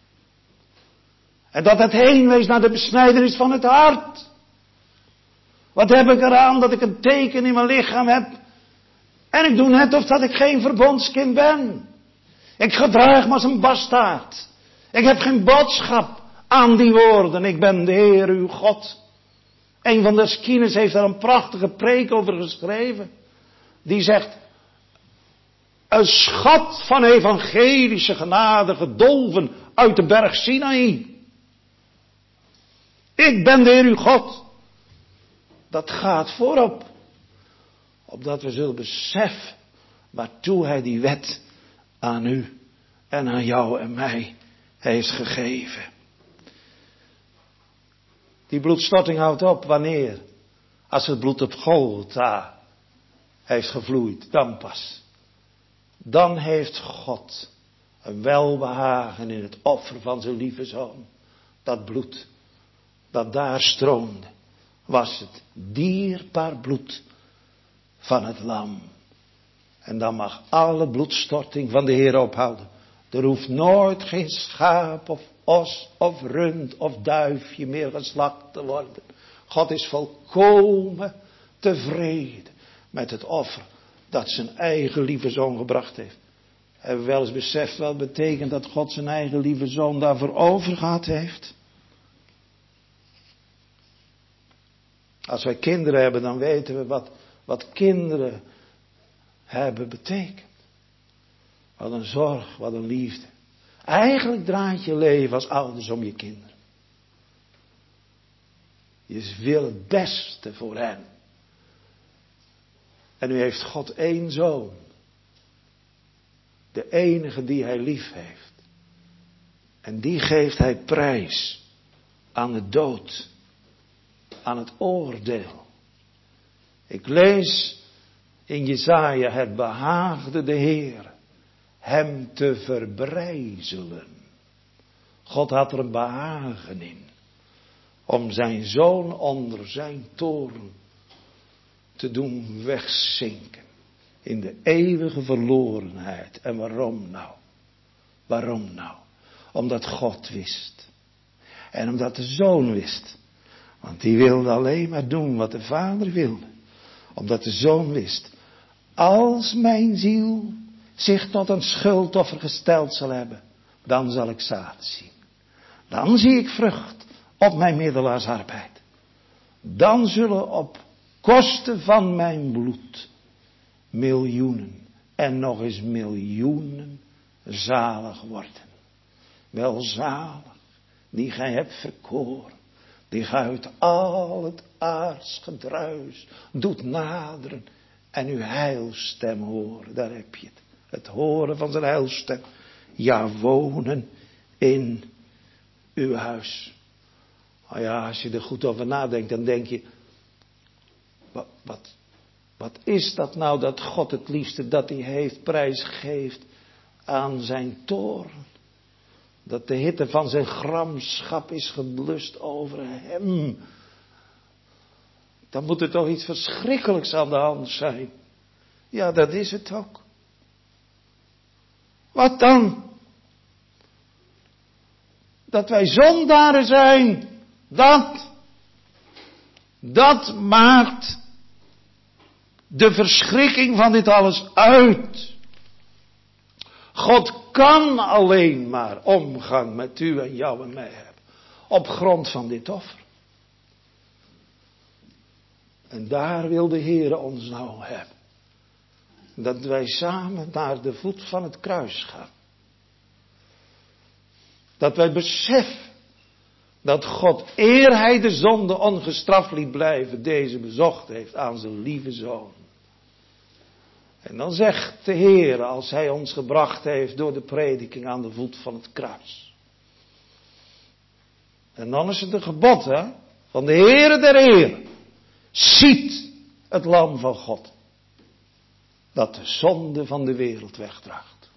En dat het heen wees naar de besnijdenis van het hart. Wat heb ik eraan dat ik een teken in mijn lichaam heb? En ik doe net of dat ik geen verbondskind ben. Ik gedraag me als een bastaard. Ik heb geen boodschap aan die woorden. Ik ben de Heer uw God. Een van de Skines heeft daar een prachtige preek over geschreven. Die zegt, een schat van evangelische genade gedolven uit de berg Sinaï. Ik ben de Heer uw God. Dat gaat voorop. Opdat we zullen beseffen waartoe hij die wet aan u en aan jou en mij heeft gegeven. Die bloedstorting houdt op wanneer? Als het bloed op Golgotha heeft gevloeid, dan pas. Dan heeft God een welbehagen in het offer van zijn lieve zoon. Dat bloed dat daar stroomde, was het dierbaar bloed van het lam. En dan mag alle bloedstorting van de Heer ophouden. Er hoeft nooit geen schaap of os of rund of duifje meer geslacht te worden. God is volkomen tevreden met het offer dat zijn eigen lieve zoon gebracht heeft. Hebben we wel eens beseft wat het betekent dat God zijn eigen lieve zoon daarvoor overgehad heeft? Als wij kinderen hebben, dan weten we wat kinderen hebben betekent. Wat een zorg, wat een liefde. Eigenlijk draait je leven als ouders om je kinderen. Je wil het beste voor hen. En nu heeft God één zoon. De enige die hij lief heeft. En die geeft hij prijs aan de dood. Aan het oordeel. Ik lees in Jesaja: het behaagde de Heer hem te verbrijzelen. God had er een behagen in. Om zijn zoon onder zijn toorn te doen wegzinken. In de eeuwige verlorenheid. En waarom nou? Waarom nou? Omdat God wist. En omdat de zoon wist. Want die wilde alleen maar doen wat de vader wilde. Omdat de zoon wist. Als mijn ziel zich tot een schuldoffer gesteld zal hebben. Dan zal ik zaad zien. Dan zie ik vrucht op mijn middelaarsarbeid. Dan zullen op kosten van mijn bloed miljoenen en nog eens miljoenen zalig worden. Welzalig die gij hebt verkoren. Die gij uit al het aards gedruis doet naderen en uw heilstem horen. Daar heb je het. Het horen van zijn heilstem. Ja, wonen in uw huis. Nou ja, als je er goed over nadenkt, dan denk je, wat is dat nou dat God het liefste dat hij heeft prijsgeeft aan zijn toorn? Dat de hitte van zijn gramschap is geblust over hem. Dan moet er toch iets verschrikkelijks aan de hand zijn. Ja, dat is het ook. Wat dan? Dat wij zondaren zijn. Dat maakt de verschrikking van dit alles uit. God kan alleen maar omgang met u en jou en mij hebben. Op grond van dit offer. En daar wil de Heer ons nou hebben. Dat wij samen naar de voet van het kruis gaan. Dat wij beseffen dat God, eer hij de zonde ongestraft liet blijven, deze bezocht heeft aan zijn lieve zoon. En dan zegt de Heer, als hij ons gebracht heeft door de prediking aan de voet van het kruis. En dan is het een gebod, hè, van de Heere der Heer. Ziet het lam van God. Dat de zonde van de wereld wegdraagt.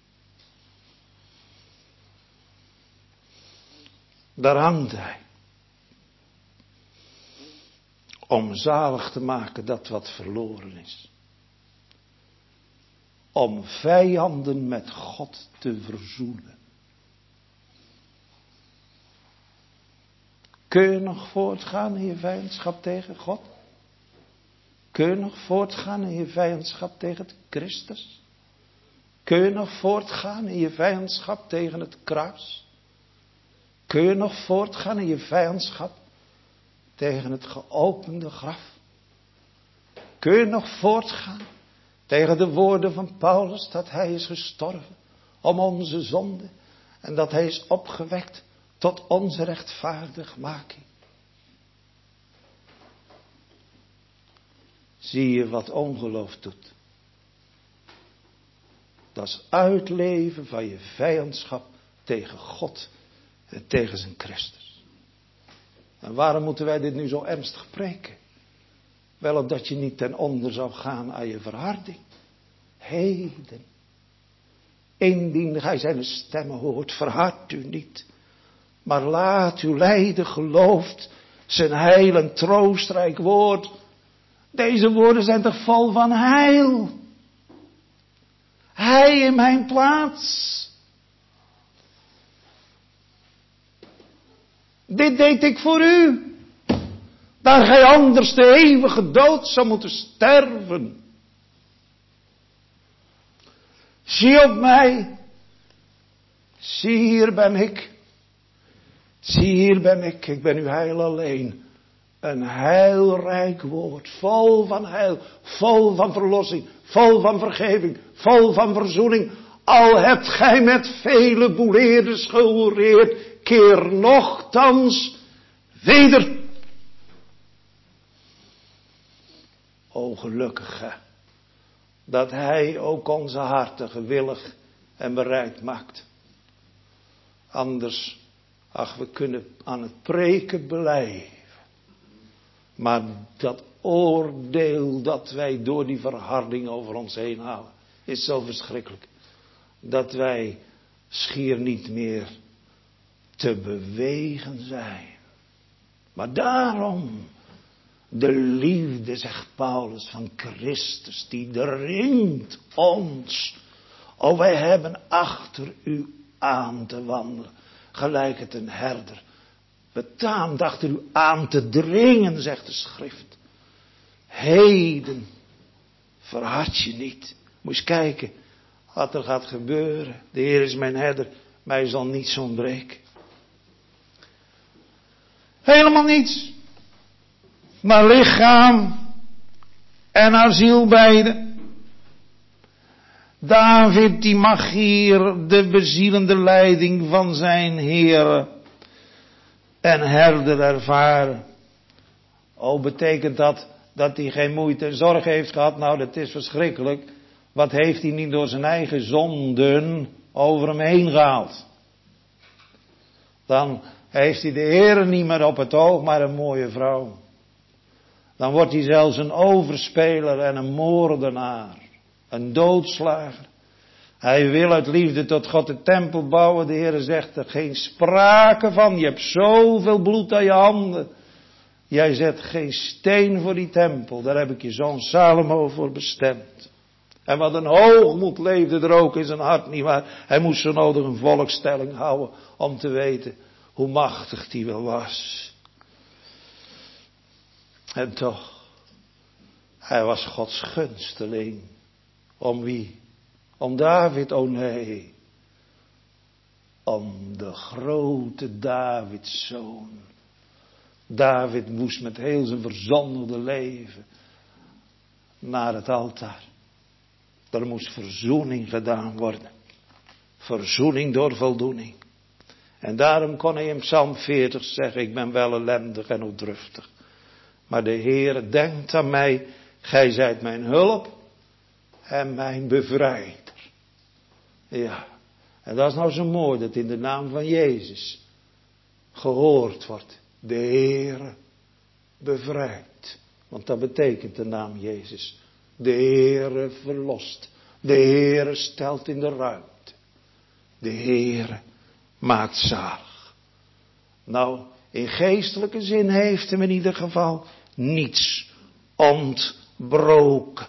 Daar hangt hij. Om zalig te maken dat wat verloren is. Om vijanden met God te verzoenen. Kun je nog voortgaan in je vijandschap tegen God? Kun je nog voortgaan in je vijandschap tegen het Christus? Kun je nog voortgaan in je vijandschap tegen het kruis? Kun je nog voortgaan in je vijandschap tegen het geopende graf? Kun je nog voortgaan tegen de woorden van Paulus dat hij is gestorven om onze zonde en dat hij is opgewekt tot onze rechtvaardigmaking? Zie je wat ongeloof doet? Dat is uitleven van je vijandschap tegen God en tegen zijn Christus. En waarom moeten wij dit nu zo ernstig preken? Wel opdat je niet ten onder zou gaan aan je verharding. Heden. Indien gij zijn stemmen hoort, verhard u niet. Maar laat u leiden, gelooft zijn heil en troostrijk woord. Deze woorden zijn toch vol van heil. Hij in mijn plaats. Dit deed ik voor u. Daar gij anders de eeuwige dood zou moeten sterven. Zie op mij. Zie hier ben ik. Zie hier ben ik ben uw heil alleen. Een heilrijk woord, vol van heil, vol van verlossing, vol van vergeving, vol van verzoening. Al hebt gij met vele boeleerde schuldereerd, keer nochtans weder. O gelukkige, dat hij ook onze harten gewillig en bereid maakt. Anders, ach, we kunnen aan het preken blijven. Maar dat oordeel dat wij door die verharding over ons heen halen, is zo verschrikkelijk. Dat wij schier niet meer te bewegen zijn. Maar daarom, de liefde, zegt Paulus, van Christus, die dringt ons. O, wij hebben achter u aan te wandelen, gelijk het een herder betaamt achter u aan te dringen, zegt de schrift. Heden, verhard je niet. Moet eens kijken wat er gaat gebeuren. De Heer is mijn herder, mij zal niets ontbreken. Helemaal niets. Naar lichaam en naar ziel beide. David die mag hier de bezielende leiding van zijn Heer en herder ervaren. Oh, betekent dat hij geen moeite en zorg heeft gehad? Nou, dat is verschrikkelijk. Wat heeft hij niet door zijn eigen zonden over hem heen gehaald? Dan heeft hij de Heer niet meer op het oog, maar een mooie vrouw. Dan wordt hij zelfs een overspeler en een moordenaar. Een doodslager. Hij wil uit liefde tot God de tempel bouwen. De Heer zegt er geen sprake van. Je hebt zoveel bloed aan je handen. Jij zet geen steen voor die tempel. Daar heb ik je zoon Salomo voor bestemd. En wat een hoogmoed leefde er ook in zijn hart, nietwaar? Hij moest zo nodig een volkstelling houden om te weten hoe machtig die wel was. En toch, hij was Gods gunsteling. Om wie? Om David, oh nee. Om de grote Davids zoon. David moest met heel zijn verzondigde leven naar het altaar. Er moest verzoening gedaan worden. Verzoening door voldoening. En daarom kon hij in Psalm 40 zeggen, ik ben wel ellendig en ontrustig. Maar de Heer denkt aan mij, gij zijt mijn hulp en mijn bevrijder. Ja, en dat is nou zo mooi dat in de naam van Jezus gehoord wordt. De Heer bevrijdt. Want dat betekent de naam Jezus. De Heer verlost. De Heer stelt in de ruimte. De Heer maakt zalig. Nou, in geestelijke zin heeft hem in ieder geval niets ontbroken.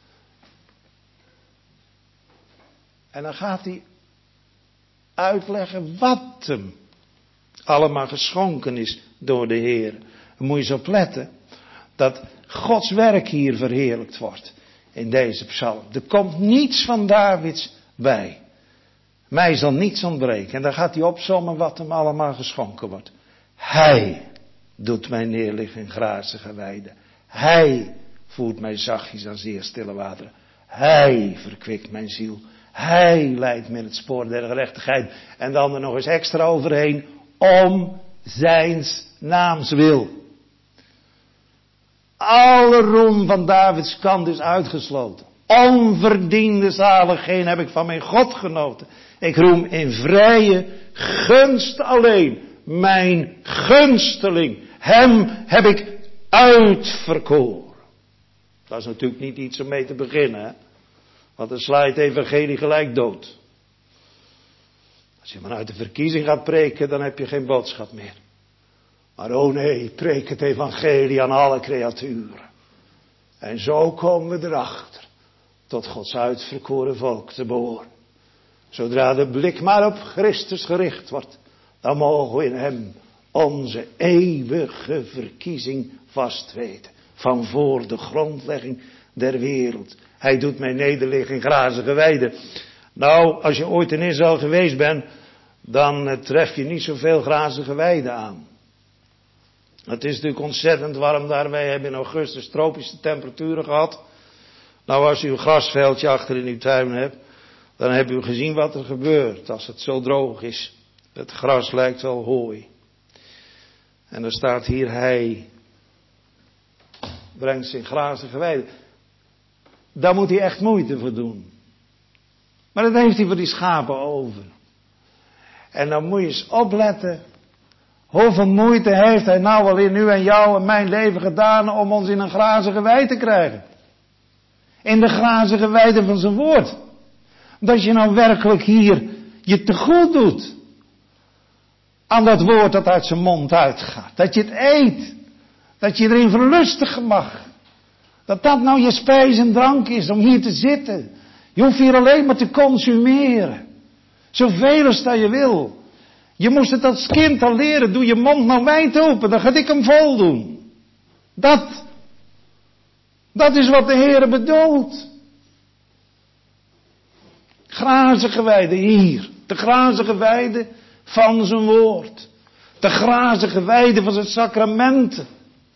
En dan gaat hij uitleggen wat hem allemaal geschonken is door de Heer. Dan moet je zo opletten dat Gods werk hier verheerlijkt wordt in deze psalm. Er komt niets van Davids bij. Mij zal niets ontbreken. En dan gaat hij opsommen wat hem allemaal geschonken wordt. Hij doet mij neerliggen in grazige weiden. Hij voert mij zachtjes aan zeer stille wateren. Hij verkwikt mijn ziel. Hij leidt me in het spoor der gerechtigheid. En dan er nog eens extra overheen. Om zijns naams wil. Alle roem van Davids kant is uitgesloten. Onverdiende zaligheden heb ik van mijn God genoten. Ik roem in vrije gunst alleen. Mijn gunsteling. Hem heb ik uitverkoren. Dat is natuurlijk niet iets om mee te beginnen, hè? Want dan sla je het evangelie gelijk dood. Als je vanuit de verkiezing gaat preken, dan heb je geen boodschap meer. Maar oh nee, preek het evangelie aan alle creaturen. En zo komen we erachter tot Gods uitverkoren volk te behoren. Zodra de blik maar op Christus gericht wordt, dan mogen we in hem onze eeuwige verkiezing vastweten. Van voor de grondlegging der wereld. Hij doet mij nederliggen in grazige weiden. Nou, als je ooit in Israël geweest bent, dan tref je niet zoveel grazige weiden aan. Het is natuurlijk ontzettend warm daar. Wij hebben in augustus tropische temperaturen gehad. Nou, als u een grasveldje achter in uw tuin hebt, dan hebt u gezien wat er gebeurt als het zo droog is. Het gras lijkt wel hooi. En er staat hier, hij brengt zijn grazige weiden. Daar moet hij echt moeite voor doen. Maar dat heeft hij voor die schapen over. En dan moet je eens opletten. Hoeveel moeite heeft hij nou al in u en jou en mijn leven gedaan om ons in een grazige wei te krijgen. In de grazige weide van zijn woord. Dat je nou werkelijk hier je te goed doet. Aan dat woord dat uit zijn mond uitgaat. Dat je het eet. Dat je erin verlustigen mag. Dat dat nou je spijs en drank is om hier te zitten. Je hoeft hier alleen maar te consumeren. Zoveel als dat je wil. Je moest het als kind al leren. Doe je mond nou wijd open. Dan ga ik hem vol doen. Dat is wat de Heer bedoelt. Grazige weide hier. De grazige weide van zijn woord. De grazige weide van zijn sacramenten.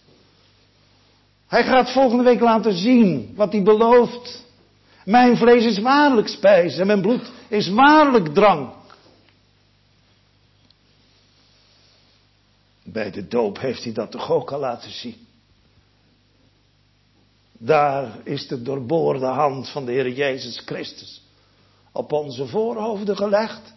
Hij gaat volgende week laten zien wat hij belooft. Mijn vlees is waarlijk spijs en mijn bloed is waarlijk drank. Bij de doop heeft hij dat toch ook al laten zien. Daar is de doorboorde hand van de Heer Jezus Christus op onze voorhoofden gelegd.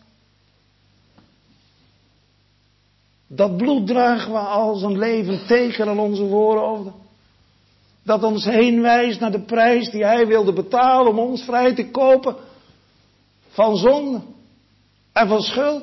Dat bloed dragen we als een levend teken aan onze voorhoofden. Dat ons heen wijst naar de prijs die Hij wilde betalen om ons vrij te kopen van zonde en van schuld.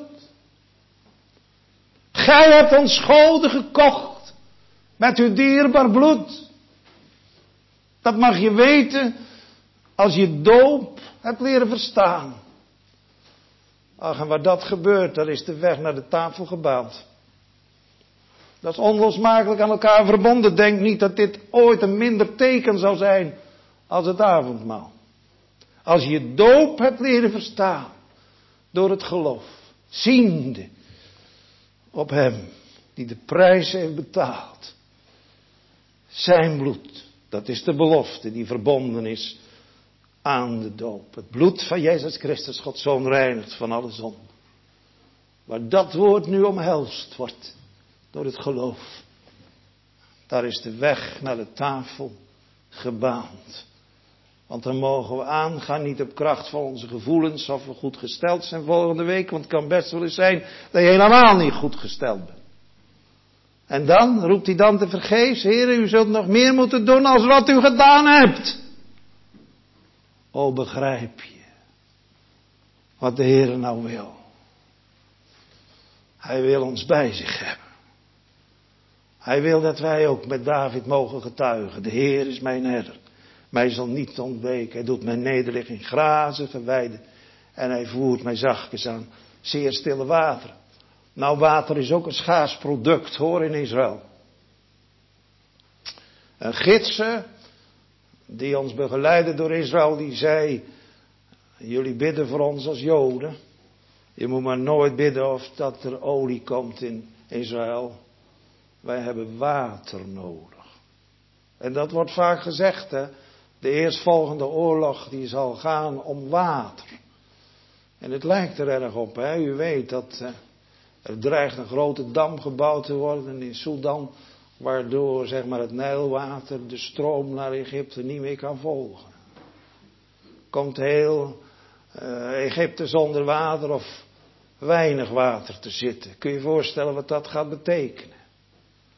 Gij hebt ons schulden gekocht met uw dierbaar bloed. Dat mag je weten als je doop hebt leren verstaan. Ach, en waar dat gebeurt, daar is de weg naar de tafel gebaand. Dat is onlosmakelijk aan elkaar verbonden. Denk niet dat dit ooit een minder teken zou zijn als het avondmaal. Als je doop hebt leren verstaan door het geloof, ziende op hem die de prijs heeft betaald. Zijn bloed, dat is de belofte die verbonden is aan de doop. Het bloed van Jezus Christus, Gods Zoon, reinigt van alle zonde. Waar dat woord nu omhelst wordt door het geloof. Daar is de weg naar de tafel gebaand. Want dan mogen we aangaan, niet op kracht van onze gevoelens of we goed gesteld zijn volgende week. Want het kan best wel eens zijn dat je helemaal niet goed gesteld bent. En dan roept hij dan te vergeefs: Heer, u zult nog meer moeten doen als wat u gedaan hebt. O, begrijp je wat de Heer nou wil? Hij wil ons bij zich hebben. Hij wil dat wij ook met David mogen getuigen. De Heer is mijn herder. Mij zal niet ontbreken. Hij doet mij nederliggen in grazige weiden. En hij voert mij zachtjes aan zeer stille wateren. Nou, water is ook een schaars product, hoor, in Israël. Een gidse die ons begeleidde door Israël, die zei: jullie bidden voor ons als Joden. Je moet maar nooit bidden of dat er olie komt in Israël. Wij hebben water nodig. En dat wordt vaak gezegd, hè. De eerstvolgende oorlog die zal gaan om water. En het lijkt er erg op, hè. U weet dat er dreigt een grote dam gebouwd te worden in Sudan. Waardoor, zeg maar, het Nijlwater de stroom naar Egypte niet meer kan volgen. Komt heel Egypte zonder water of weinig water te zitten. Kun je je voorstellen wat dat gaat betekenen?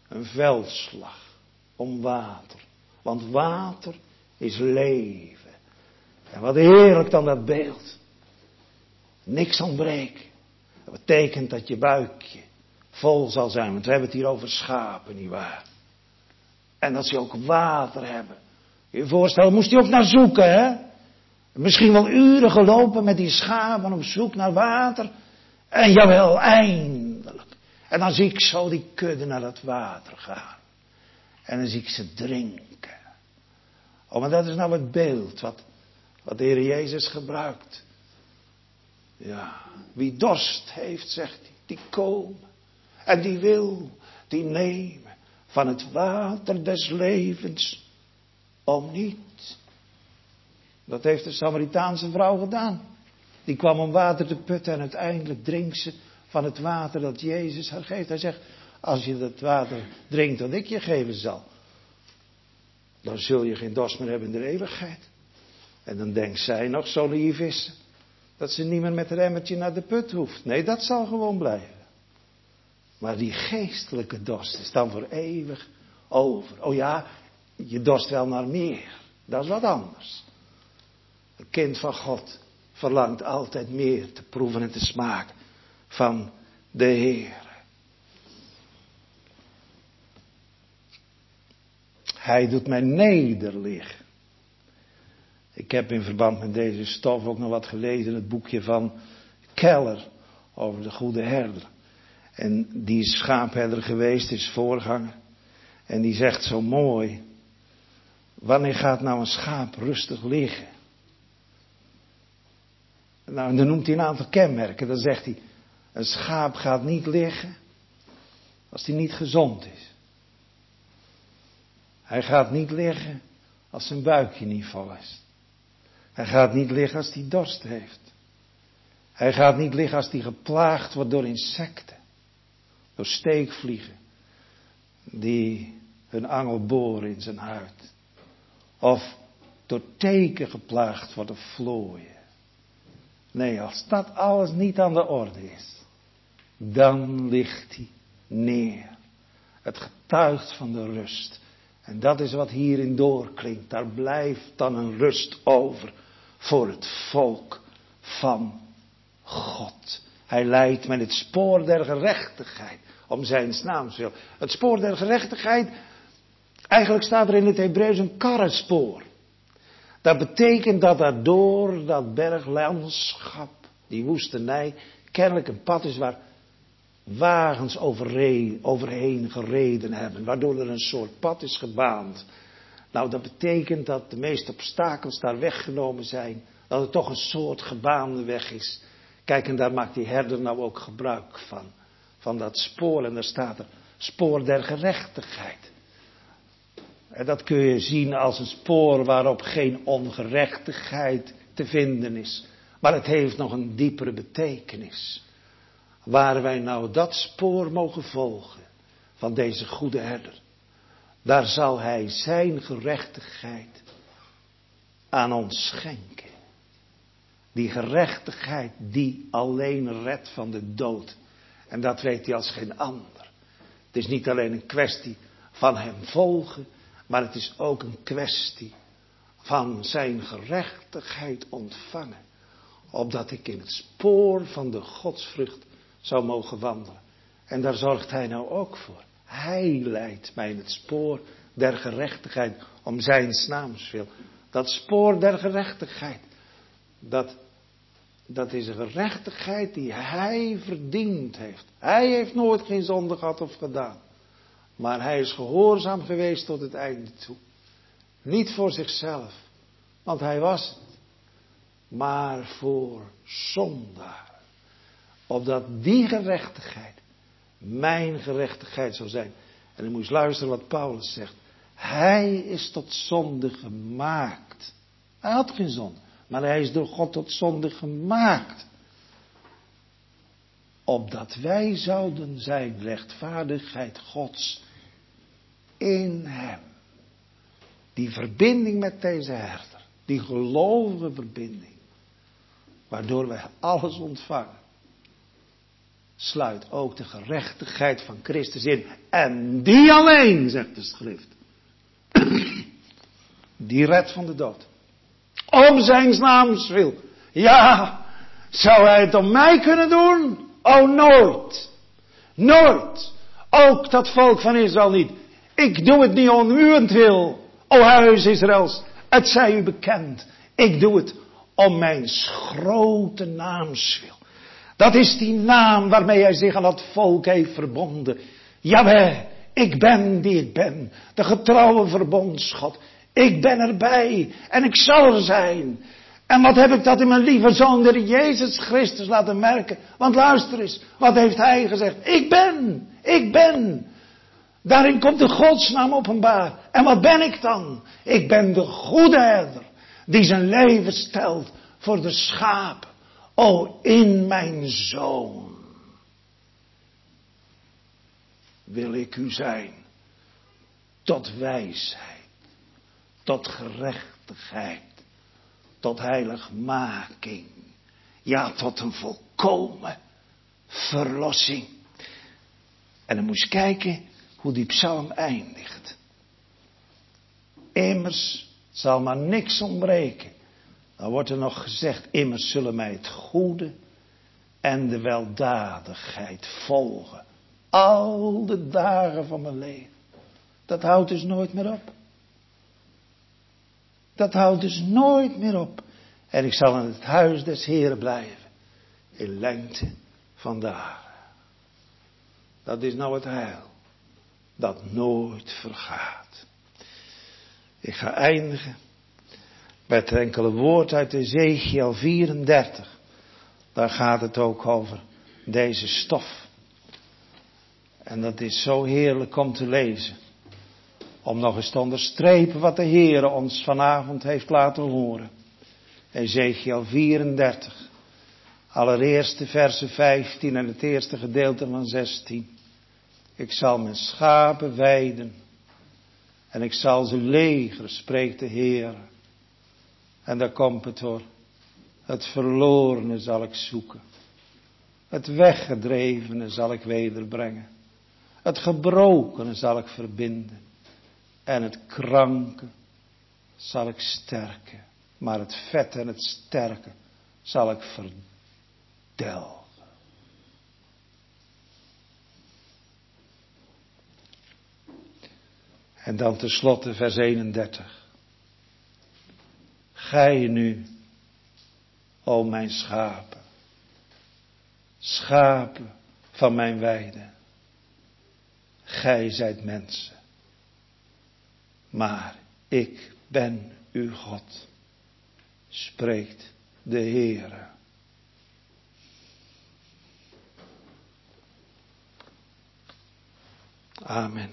Een veldslag om water. Want water is leven. En wat heerlijk dan dat beeld. Niks ontbreken. Dat betekent dat je buikje vol zal zijn. Want we hebben het hier over schapen, nietwaar? En dat ze ook water hebben. Je voorstellen, moest hij ook naar zoeken, hè? Misschien wel uren gelopen met die schapen op zoek naar water. En jawel, eindelijk. En dan zie ik zo die kudde naar dat water gaan. En dan zie ik ze drinken. Oh, maar dat is nou het beeld wat de Heer Jezus gebruikt. Ja, wie dorst heeft, zegt hij, die komen. En die wil, die nemen van het water des levens om niet. Dat heeft de Samaritaanse vrouw gedaan. Die kwam om water te putten en uiteindelijk drinkt ze van het water dat Jezus haar geeft. Hij zegt, als je dat water drinkt dat ik je geven zal, dan zul je geen dorst meer hebben in de eeuwigheid. En dan denkt zij nog, zo lief is ze, dat ze niet meer met haar emmertje naar de put hoeft. Nee, dat zal gewoon blijven. Maar die geestelijke dorst is dan voor eeuwig over. Oh ja, je dorst wel naar meer. Dat is wat anders. Een kind van God verlangt altijd meer te proeven en te smaken van de Heer. Hij doet mij nederliggen. Ik heb in verband met deze stof ook nog wat gelezen, het boekje van Keller over de goede herder. En die is schaapherder geweest, is voorganger. En die zegt zo mooi, wanneer gaat nou een schaap rustig liggen? Nou, en dan noemt hij een aantal kenmerken. Dan zegt hij, een schaap gaat niet liggen als hij niet gezond is. Hij gaat niet liggen als zijn buikje niet vol is. Hij gaat niet liggen als hij dorst heeft. Hij gaat niet liggen als hij geplaagd wordt door insecten. Door steekvliegen. Die hun angel boren in zijn huid. Of door teken geplaagd worden vlooien. Nee, als dat alles niet aan de orde is. Dan ligt hij neer. Het getuigt van de rust. En dat is wat hierin doorklinkt. Daar blijft dan een rust over voor het volk van God. Hij leidt met het spoor der gerechtigheid. Om zijn naams wil. Het spoor der gerechtigheid. Eigenlijk staat er in het Hebreeuws een karrenspoor. Dat betekent dat daardoor dat berglandschap, die woestenij, kennelijk een pad is waar wagens overheen gereden hebben. Waardoor er een soort pad is gebaand. Nou, dat betekent dat de meeste obstakels daar weggenomen zijn. Dat het toch een soort gebaande weg is. Kijk, en daar maakt die herder nou ook gebruik van. Van dat spoor. En daar staat er spoor der gerechtigheid. En dat kun je zien als een spoor waarop geen ongerechtigheid te vinden is. Maar het heeft nog een diepere betekenis. Waar wij nou dat spoor mogen volgen van deze goede herder. Daar zal hij zijn gerechtigheid aan ons schenken. Die gerechtigheid die alleen redt van de dood. En dat weet hij als geen ander. Het is niet alleen een kwestie van hem volgen. Maar het is ook een kwestie van zijn gerechtigheid ontvangen. Opdat ik in het spoor van de godsvrucht zou mogen wandelen. En daar zorgt hij nou ook voor. Hij leidt mij in het spoor der gerechtigheid om zijn naams wil. Dat spoor der gerechtigheid. Dat is een gerechtigheid die hij verdiend heeft. Hij heeft nooit geen zonde gehad of gedaan. Maar hij is gehoorzaam geweest tot het einde toe. Niet voor zichzelf, want hij was het. Maar voor zondaar. Opdat die gerechtigheid mijn gerechtigheid zou zijn. En dan moet je luisteren wat Paulus zegt. Hij is tot zonde gemaakt. Hij had geen zonde. Maar hij is door God tot zonde gemaakt. Opdat wij zouden zijn rechtvaardigheid Gods in hem. Die verbinding met deze herder. Die gelovige verbinding. Waardoor wij alles ontvangen. sluit ook de gerechtigheid van Christus in. En die alleen, zegt de schrift, die redt van de dood. Om zijn naams wil. Ja, zou hij het om mij kunnen doen? Oh, nooit. Nooit. Ook dat volk van Israël niet. Ik doe het niet om uwentwil, o huis Israëls. Het zij u bekend. Ik doe het om mijn grote naams wil. Dat is die naam waarmee hij zich aan dat volk heeft verbonden. Jawel, ik ben die ik ben. De getrouwe verbondsgod. Ik ben erbij en ik zal er zijn. En wat heb ik dat in mijn lieve zoon, de Jezus Christus, laten merken. Want luister eens, wat heeft hij gezegd? Ik ben. Daarin komt de godsnaam openbaar. En wat ben ik dan? Ik ben de goede herder, die zijn leven stelt voor de schapen. O, in mijn zoon wil ik u zijn tot wijsheid, tot gerechtigheid, tot heiligmaking. Ja, tot een volkomen verlossing. En dan moest je kijken hoe die psalm eindigt. Immers zal maar niks ontbreken. Dan wordt er nog gezegd, immers zullen mij het goede en de weldadigheid volgen. Al de dagen van mijn leven. Dat houdt dus nooit meer op. Dat houdt dus nooit meer op. En ik zal in het huis des Heren blijven. In lengte van dagen. Dat is nou het heil. Dat nooit vergaat. Ik ga eindigen met enkele woord uit Ezechiel 34. Daar gaat het ook over deze stof. En dat is zo heerlijk om te lezen. Om nog eens te onderstrepen wat de Heer ons vanavond heeft laten horen. Ezechiel 34. Allereerst de versen 15 en het eerste gedeelte van 16. Ik zal mijn schapen weiden. En ik zal ze legeren, spreekt de Heer. En daar komt het hoor. Het verlorene zal ik zoeken. Het weggedrevene zal ik wederbrengen. Het gebrokene zal ik verbinden. En het kranke zal ik sterken. Maar het vette en het sterke zal ik verdelgen. En dan tenslotte vers 31. Gij nu, o mijn schapen, schapen van mijn weide, gij zijt mensen, maar ik ben uw God, spreekt de Heere. Amen.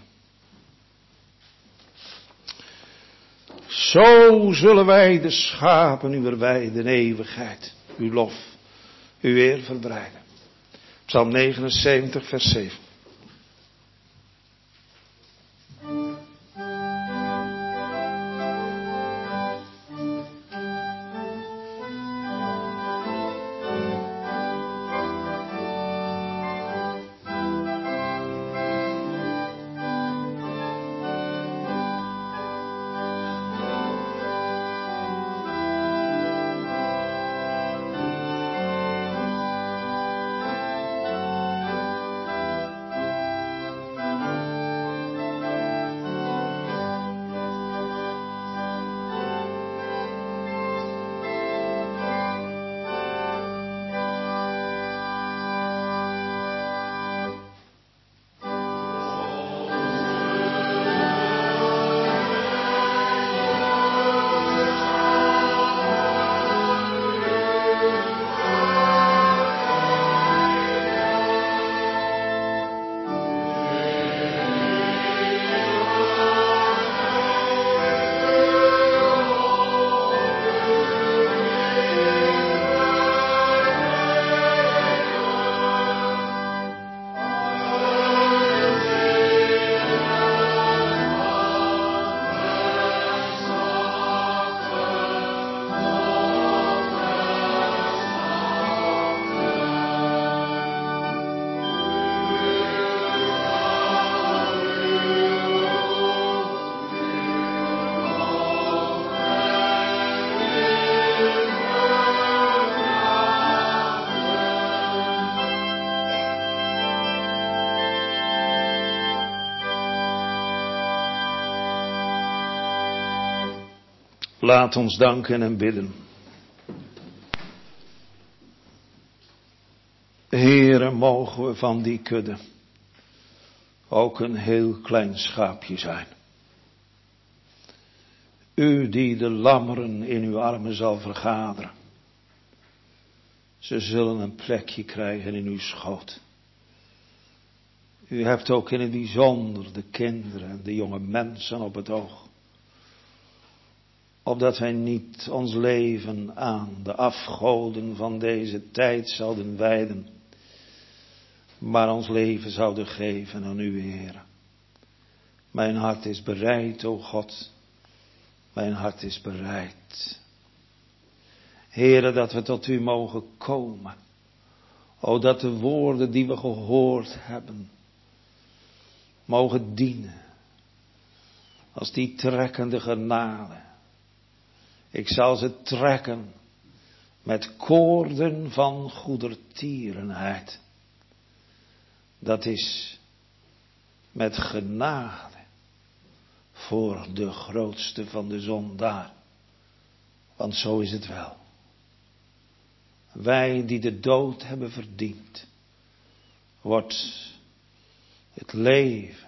Zo zullen wij de schapen uw weide in eeuwigheid, uw lof, uw eer verbreiden. Psalm 79 vers 7. Laat ons danken en bidden. Heere, mogen we van die kudde ook een heel klein schaapje zijn. U die de lammeren in uw armen zal vergaderen. Ze zullen een plekje krijgen in uw schoot. U hebt ook in het bijzonder de kinderen en de jonge mensen op het oog. Opdat wij niet ons leven aan de afgoden van deze tijd zouden wijden. Maar ons leven zouden geven aan u, Heer. Mijn hart is bereid, o God. Mijn hart is bereid. Heere, dat we tot u mogen komen. O, dat de woorden die we gehoord hebben, mogen dienen. Als die trekkende genade. Ik zal ze trekken met koorden van goedertierenheid. Dat is met genade voor de grootste van de zondaar. Want zo is het wel. Wij die de dood hebben verdiend, wordt het leven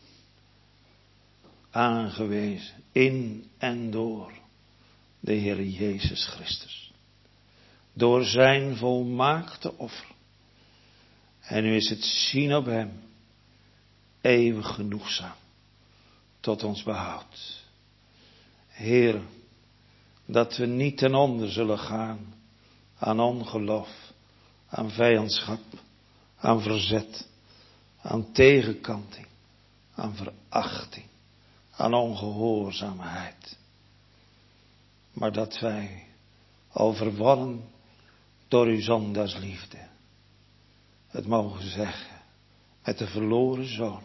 aangewezen in en door de Heer Jezus Christus. Door zijn volmaakte offer. En nu is het zien op hem eeuwig genoegzaam tot ons behoud. Heer, dat we niet ten onder zullen gaan aan ongeloof, aan vijandschap, aan verzet, aan tegenkanting, aan verachting, aan ongehoorzaamheid. Maar dat wij overwonnen door uw zondaarsliefde het mogen zeggen met de verloren zoon.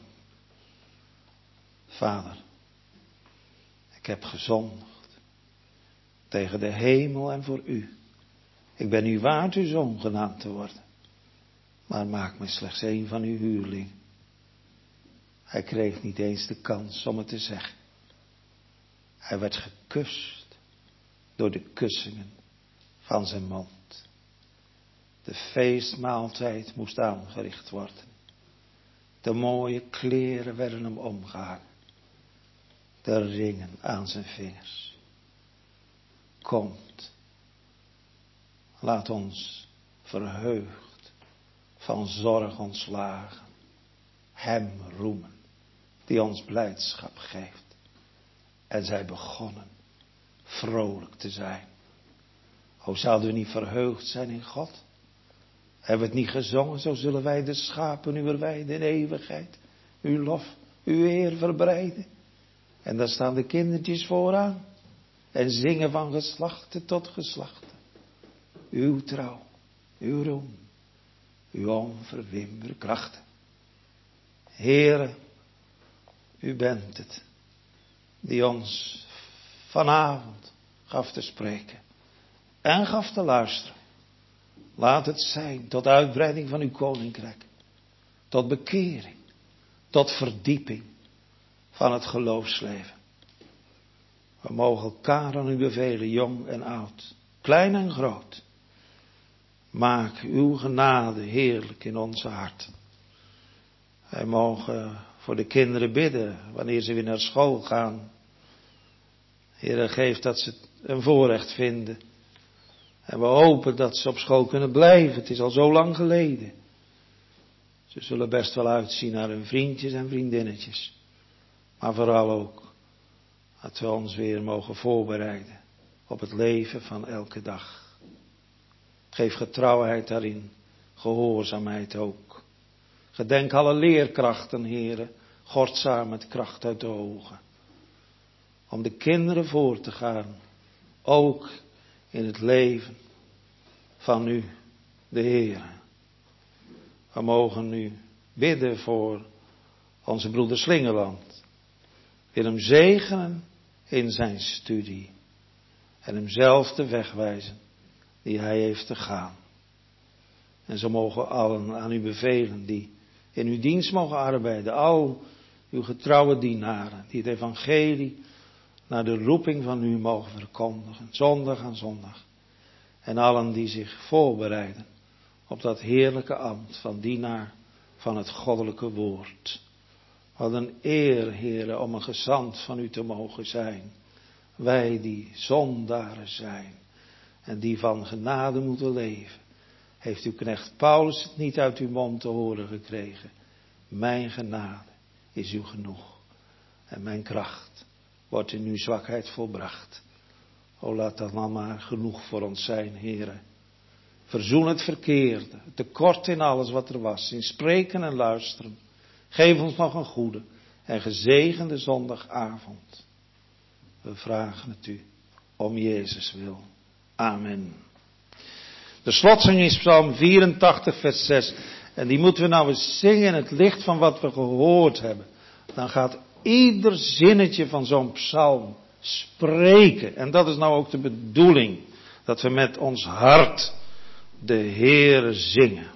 Vader, ik heb gezondigd tegen de hemel en voor u. Ik ben niet waard uw zoon genaamd te worden. Maar maak me slechts een van uw huurling. Hij kreeg niet eens de kans om het te zeggen. Hij werd gekust door de kussingen van zijn mond. De feestmaaltijd moest aangericht worden. De mooie kleren werden hem omgehangen. De ringen aan zijn vingers. Komt. Laat ons verheugd van zorg ontslagen. Hem roemen die ons blijdschap geeft. En zij begonnen vrolijk te zijn. O, zouden we niet verheugd zijn in God? Hebben we het niet gezongen, zo zullen wij de schapen uw weide in eeuwigheid, uw lof, uw eer verbreiden. En daar staan de kindertjes vooraan en zingen van geslachte tot geslachte. Uw trouw, uw roem, uw onverwinbare krachten. Heere, u bent het die ons vanavond gaf te spreken en gaf te luisteren. Laat het zijn tot uitbreiding van uw koninkrijk. Tot bekering. Tot verdieping van het geloofsleven. We mogen elkaar aan u bevelen, jong en oud. Klein en groot. Maak uw genade heerlijk in onze harten. Wij mogen voor de kinderen bidden wanneer ze weer naar school gaan. Heere, geef dat ze een voorrecht vinden. En we hopen dat ze op school kunnen blijven. Het is al zo lang geleden. Ze zullen best wel uitzien naar hun vriendjes en vriendinnetjes. Maar vooral ook dat we ons weer mogen voorbereiden op het leven van elke dag. Geef getrouwheid daarin, gehoorzaamheid ook. Gedenk alle leerkrachten, Heere, gordzaam met kracht uit de ogen. Om de kinderen voor te gaan, ook in het leven van u, de Heer. We mogen nu bidden voor onze broeder Slingeland. Wil hem zegenen in zijn studie. En hem zelf de weg wijzen die hij heeft te gaan. En zo mogen allen aan u bevelen die in uw dienst mogen arbeiden. Al uw getrouwe dienaren die het evangelie naar de roeping van u mogen verkondigen, zondag aan zondag. En allen die zich voorbereiden op dat heerlijke ambt van dienaar van het goddelijke woord. Wat een eer, Heere, om een gezant van u te mogen zijn. Wij die zondaren zijn en die van genade moeten leven. Heeft uw knecht Paulus het niet uit uw mond te horen gekregen? Mijn genade is u genoeg. En mijn kracht wordt in uw zwakheid volbracht. O, laat dat dan maar genoeg voor ons zijn, Heere. Verzoen het verkeerde, het tekort in alles wat er was, in spreken en luisteren. Geef ons nog een goede en gezegende zondagavond. We vragen het u om Jezus wil. Amen. De slotzing is Psalm 84 vers 6. En die moeten we nou eens zingen in het licht van wat we gehoord hebben. Dan gaat ieder zinnetje van zo'n psalm spreken. En dat is nou ook de bedoeling. Dat we met ons hart de Heere zingen.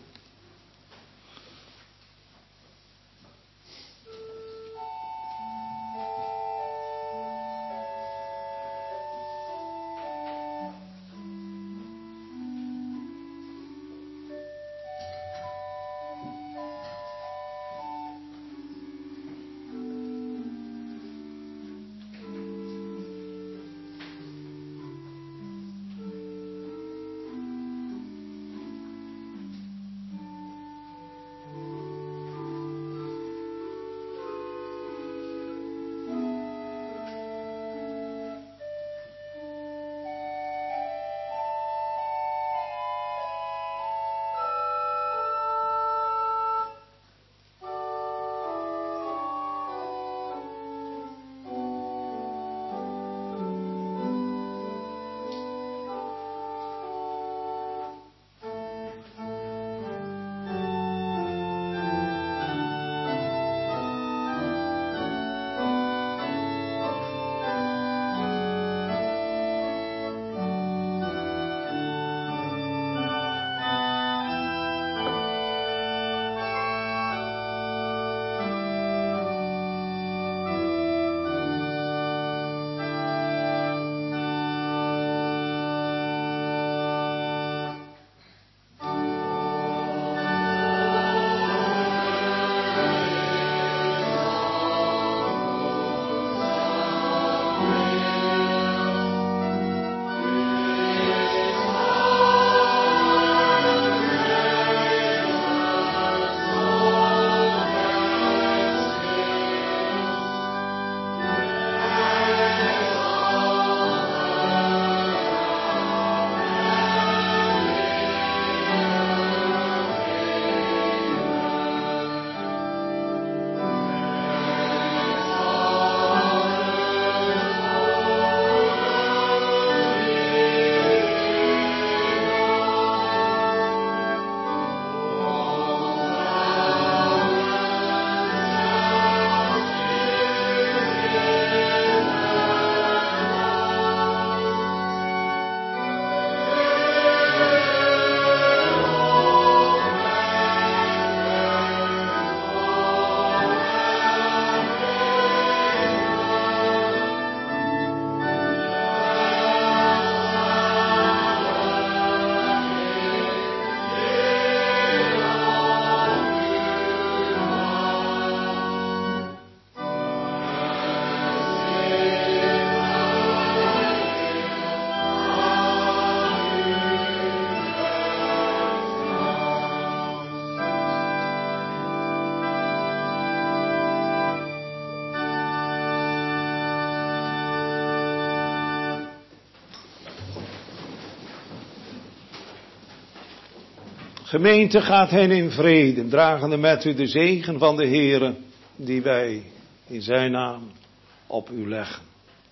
Gemeente, gaat heen in vrede, dragende met u de zegen van de Heere, die wij in zijn naam op u leggen.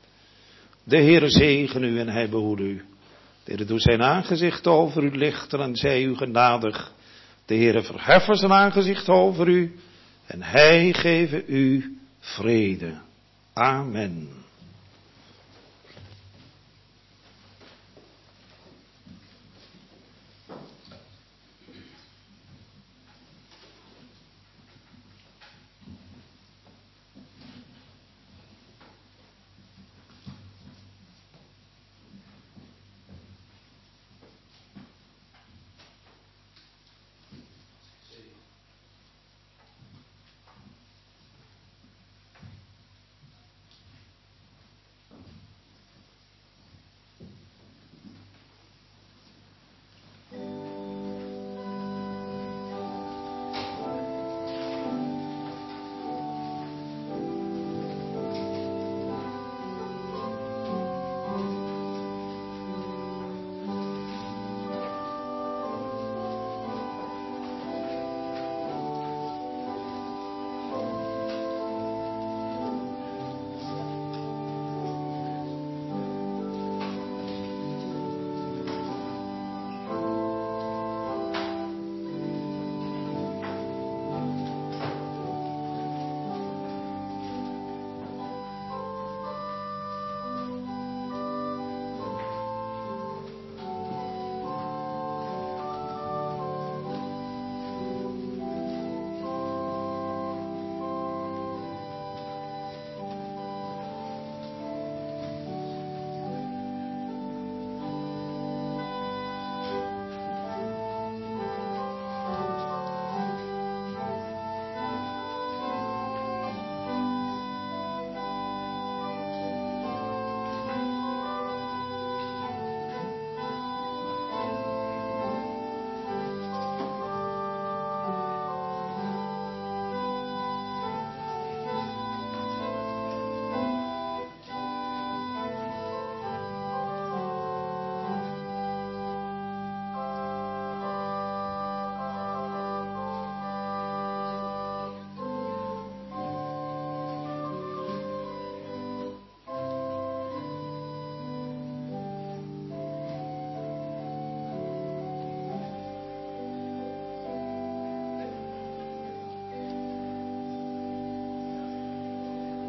De Heere zegen u en hij behoede u. De Heere doet zijn aangezicht over u lichten en zij u genadig. De Heere verheffen zijn aangezicht over u en hij geven u vrede. Amen.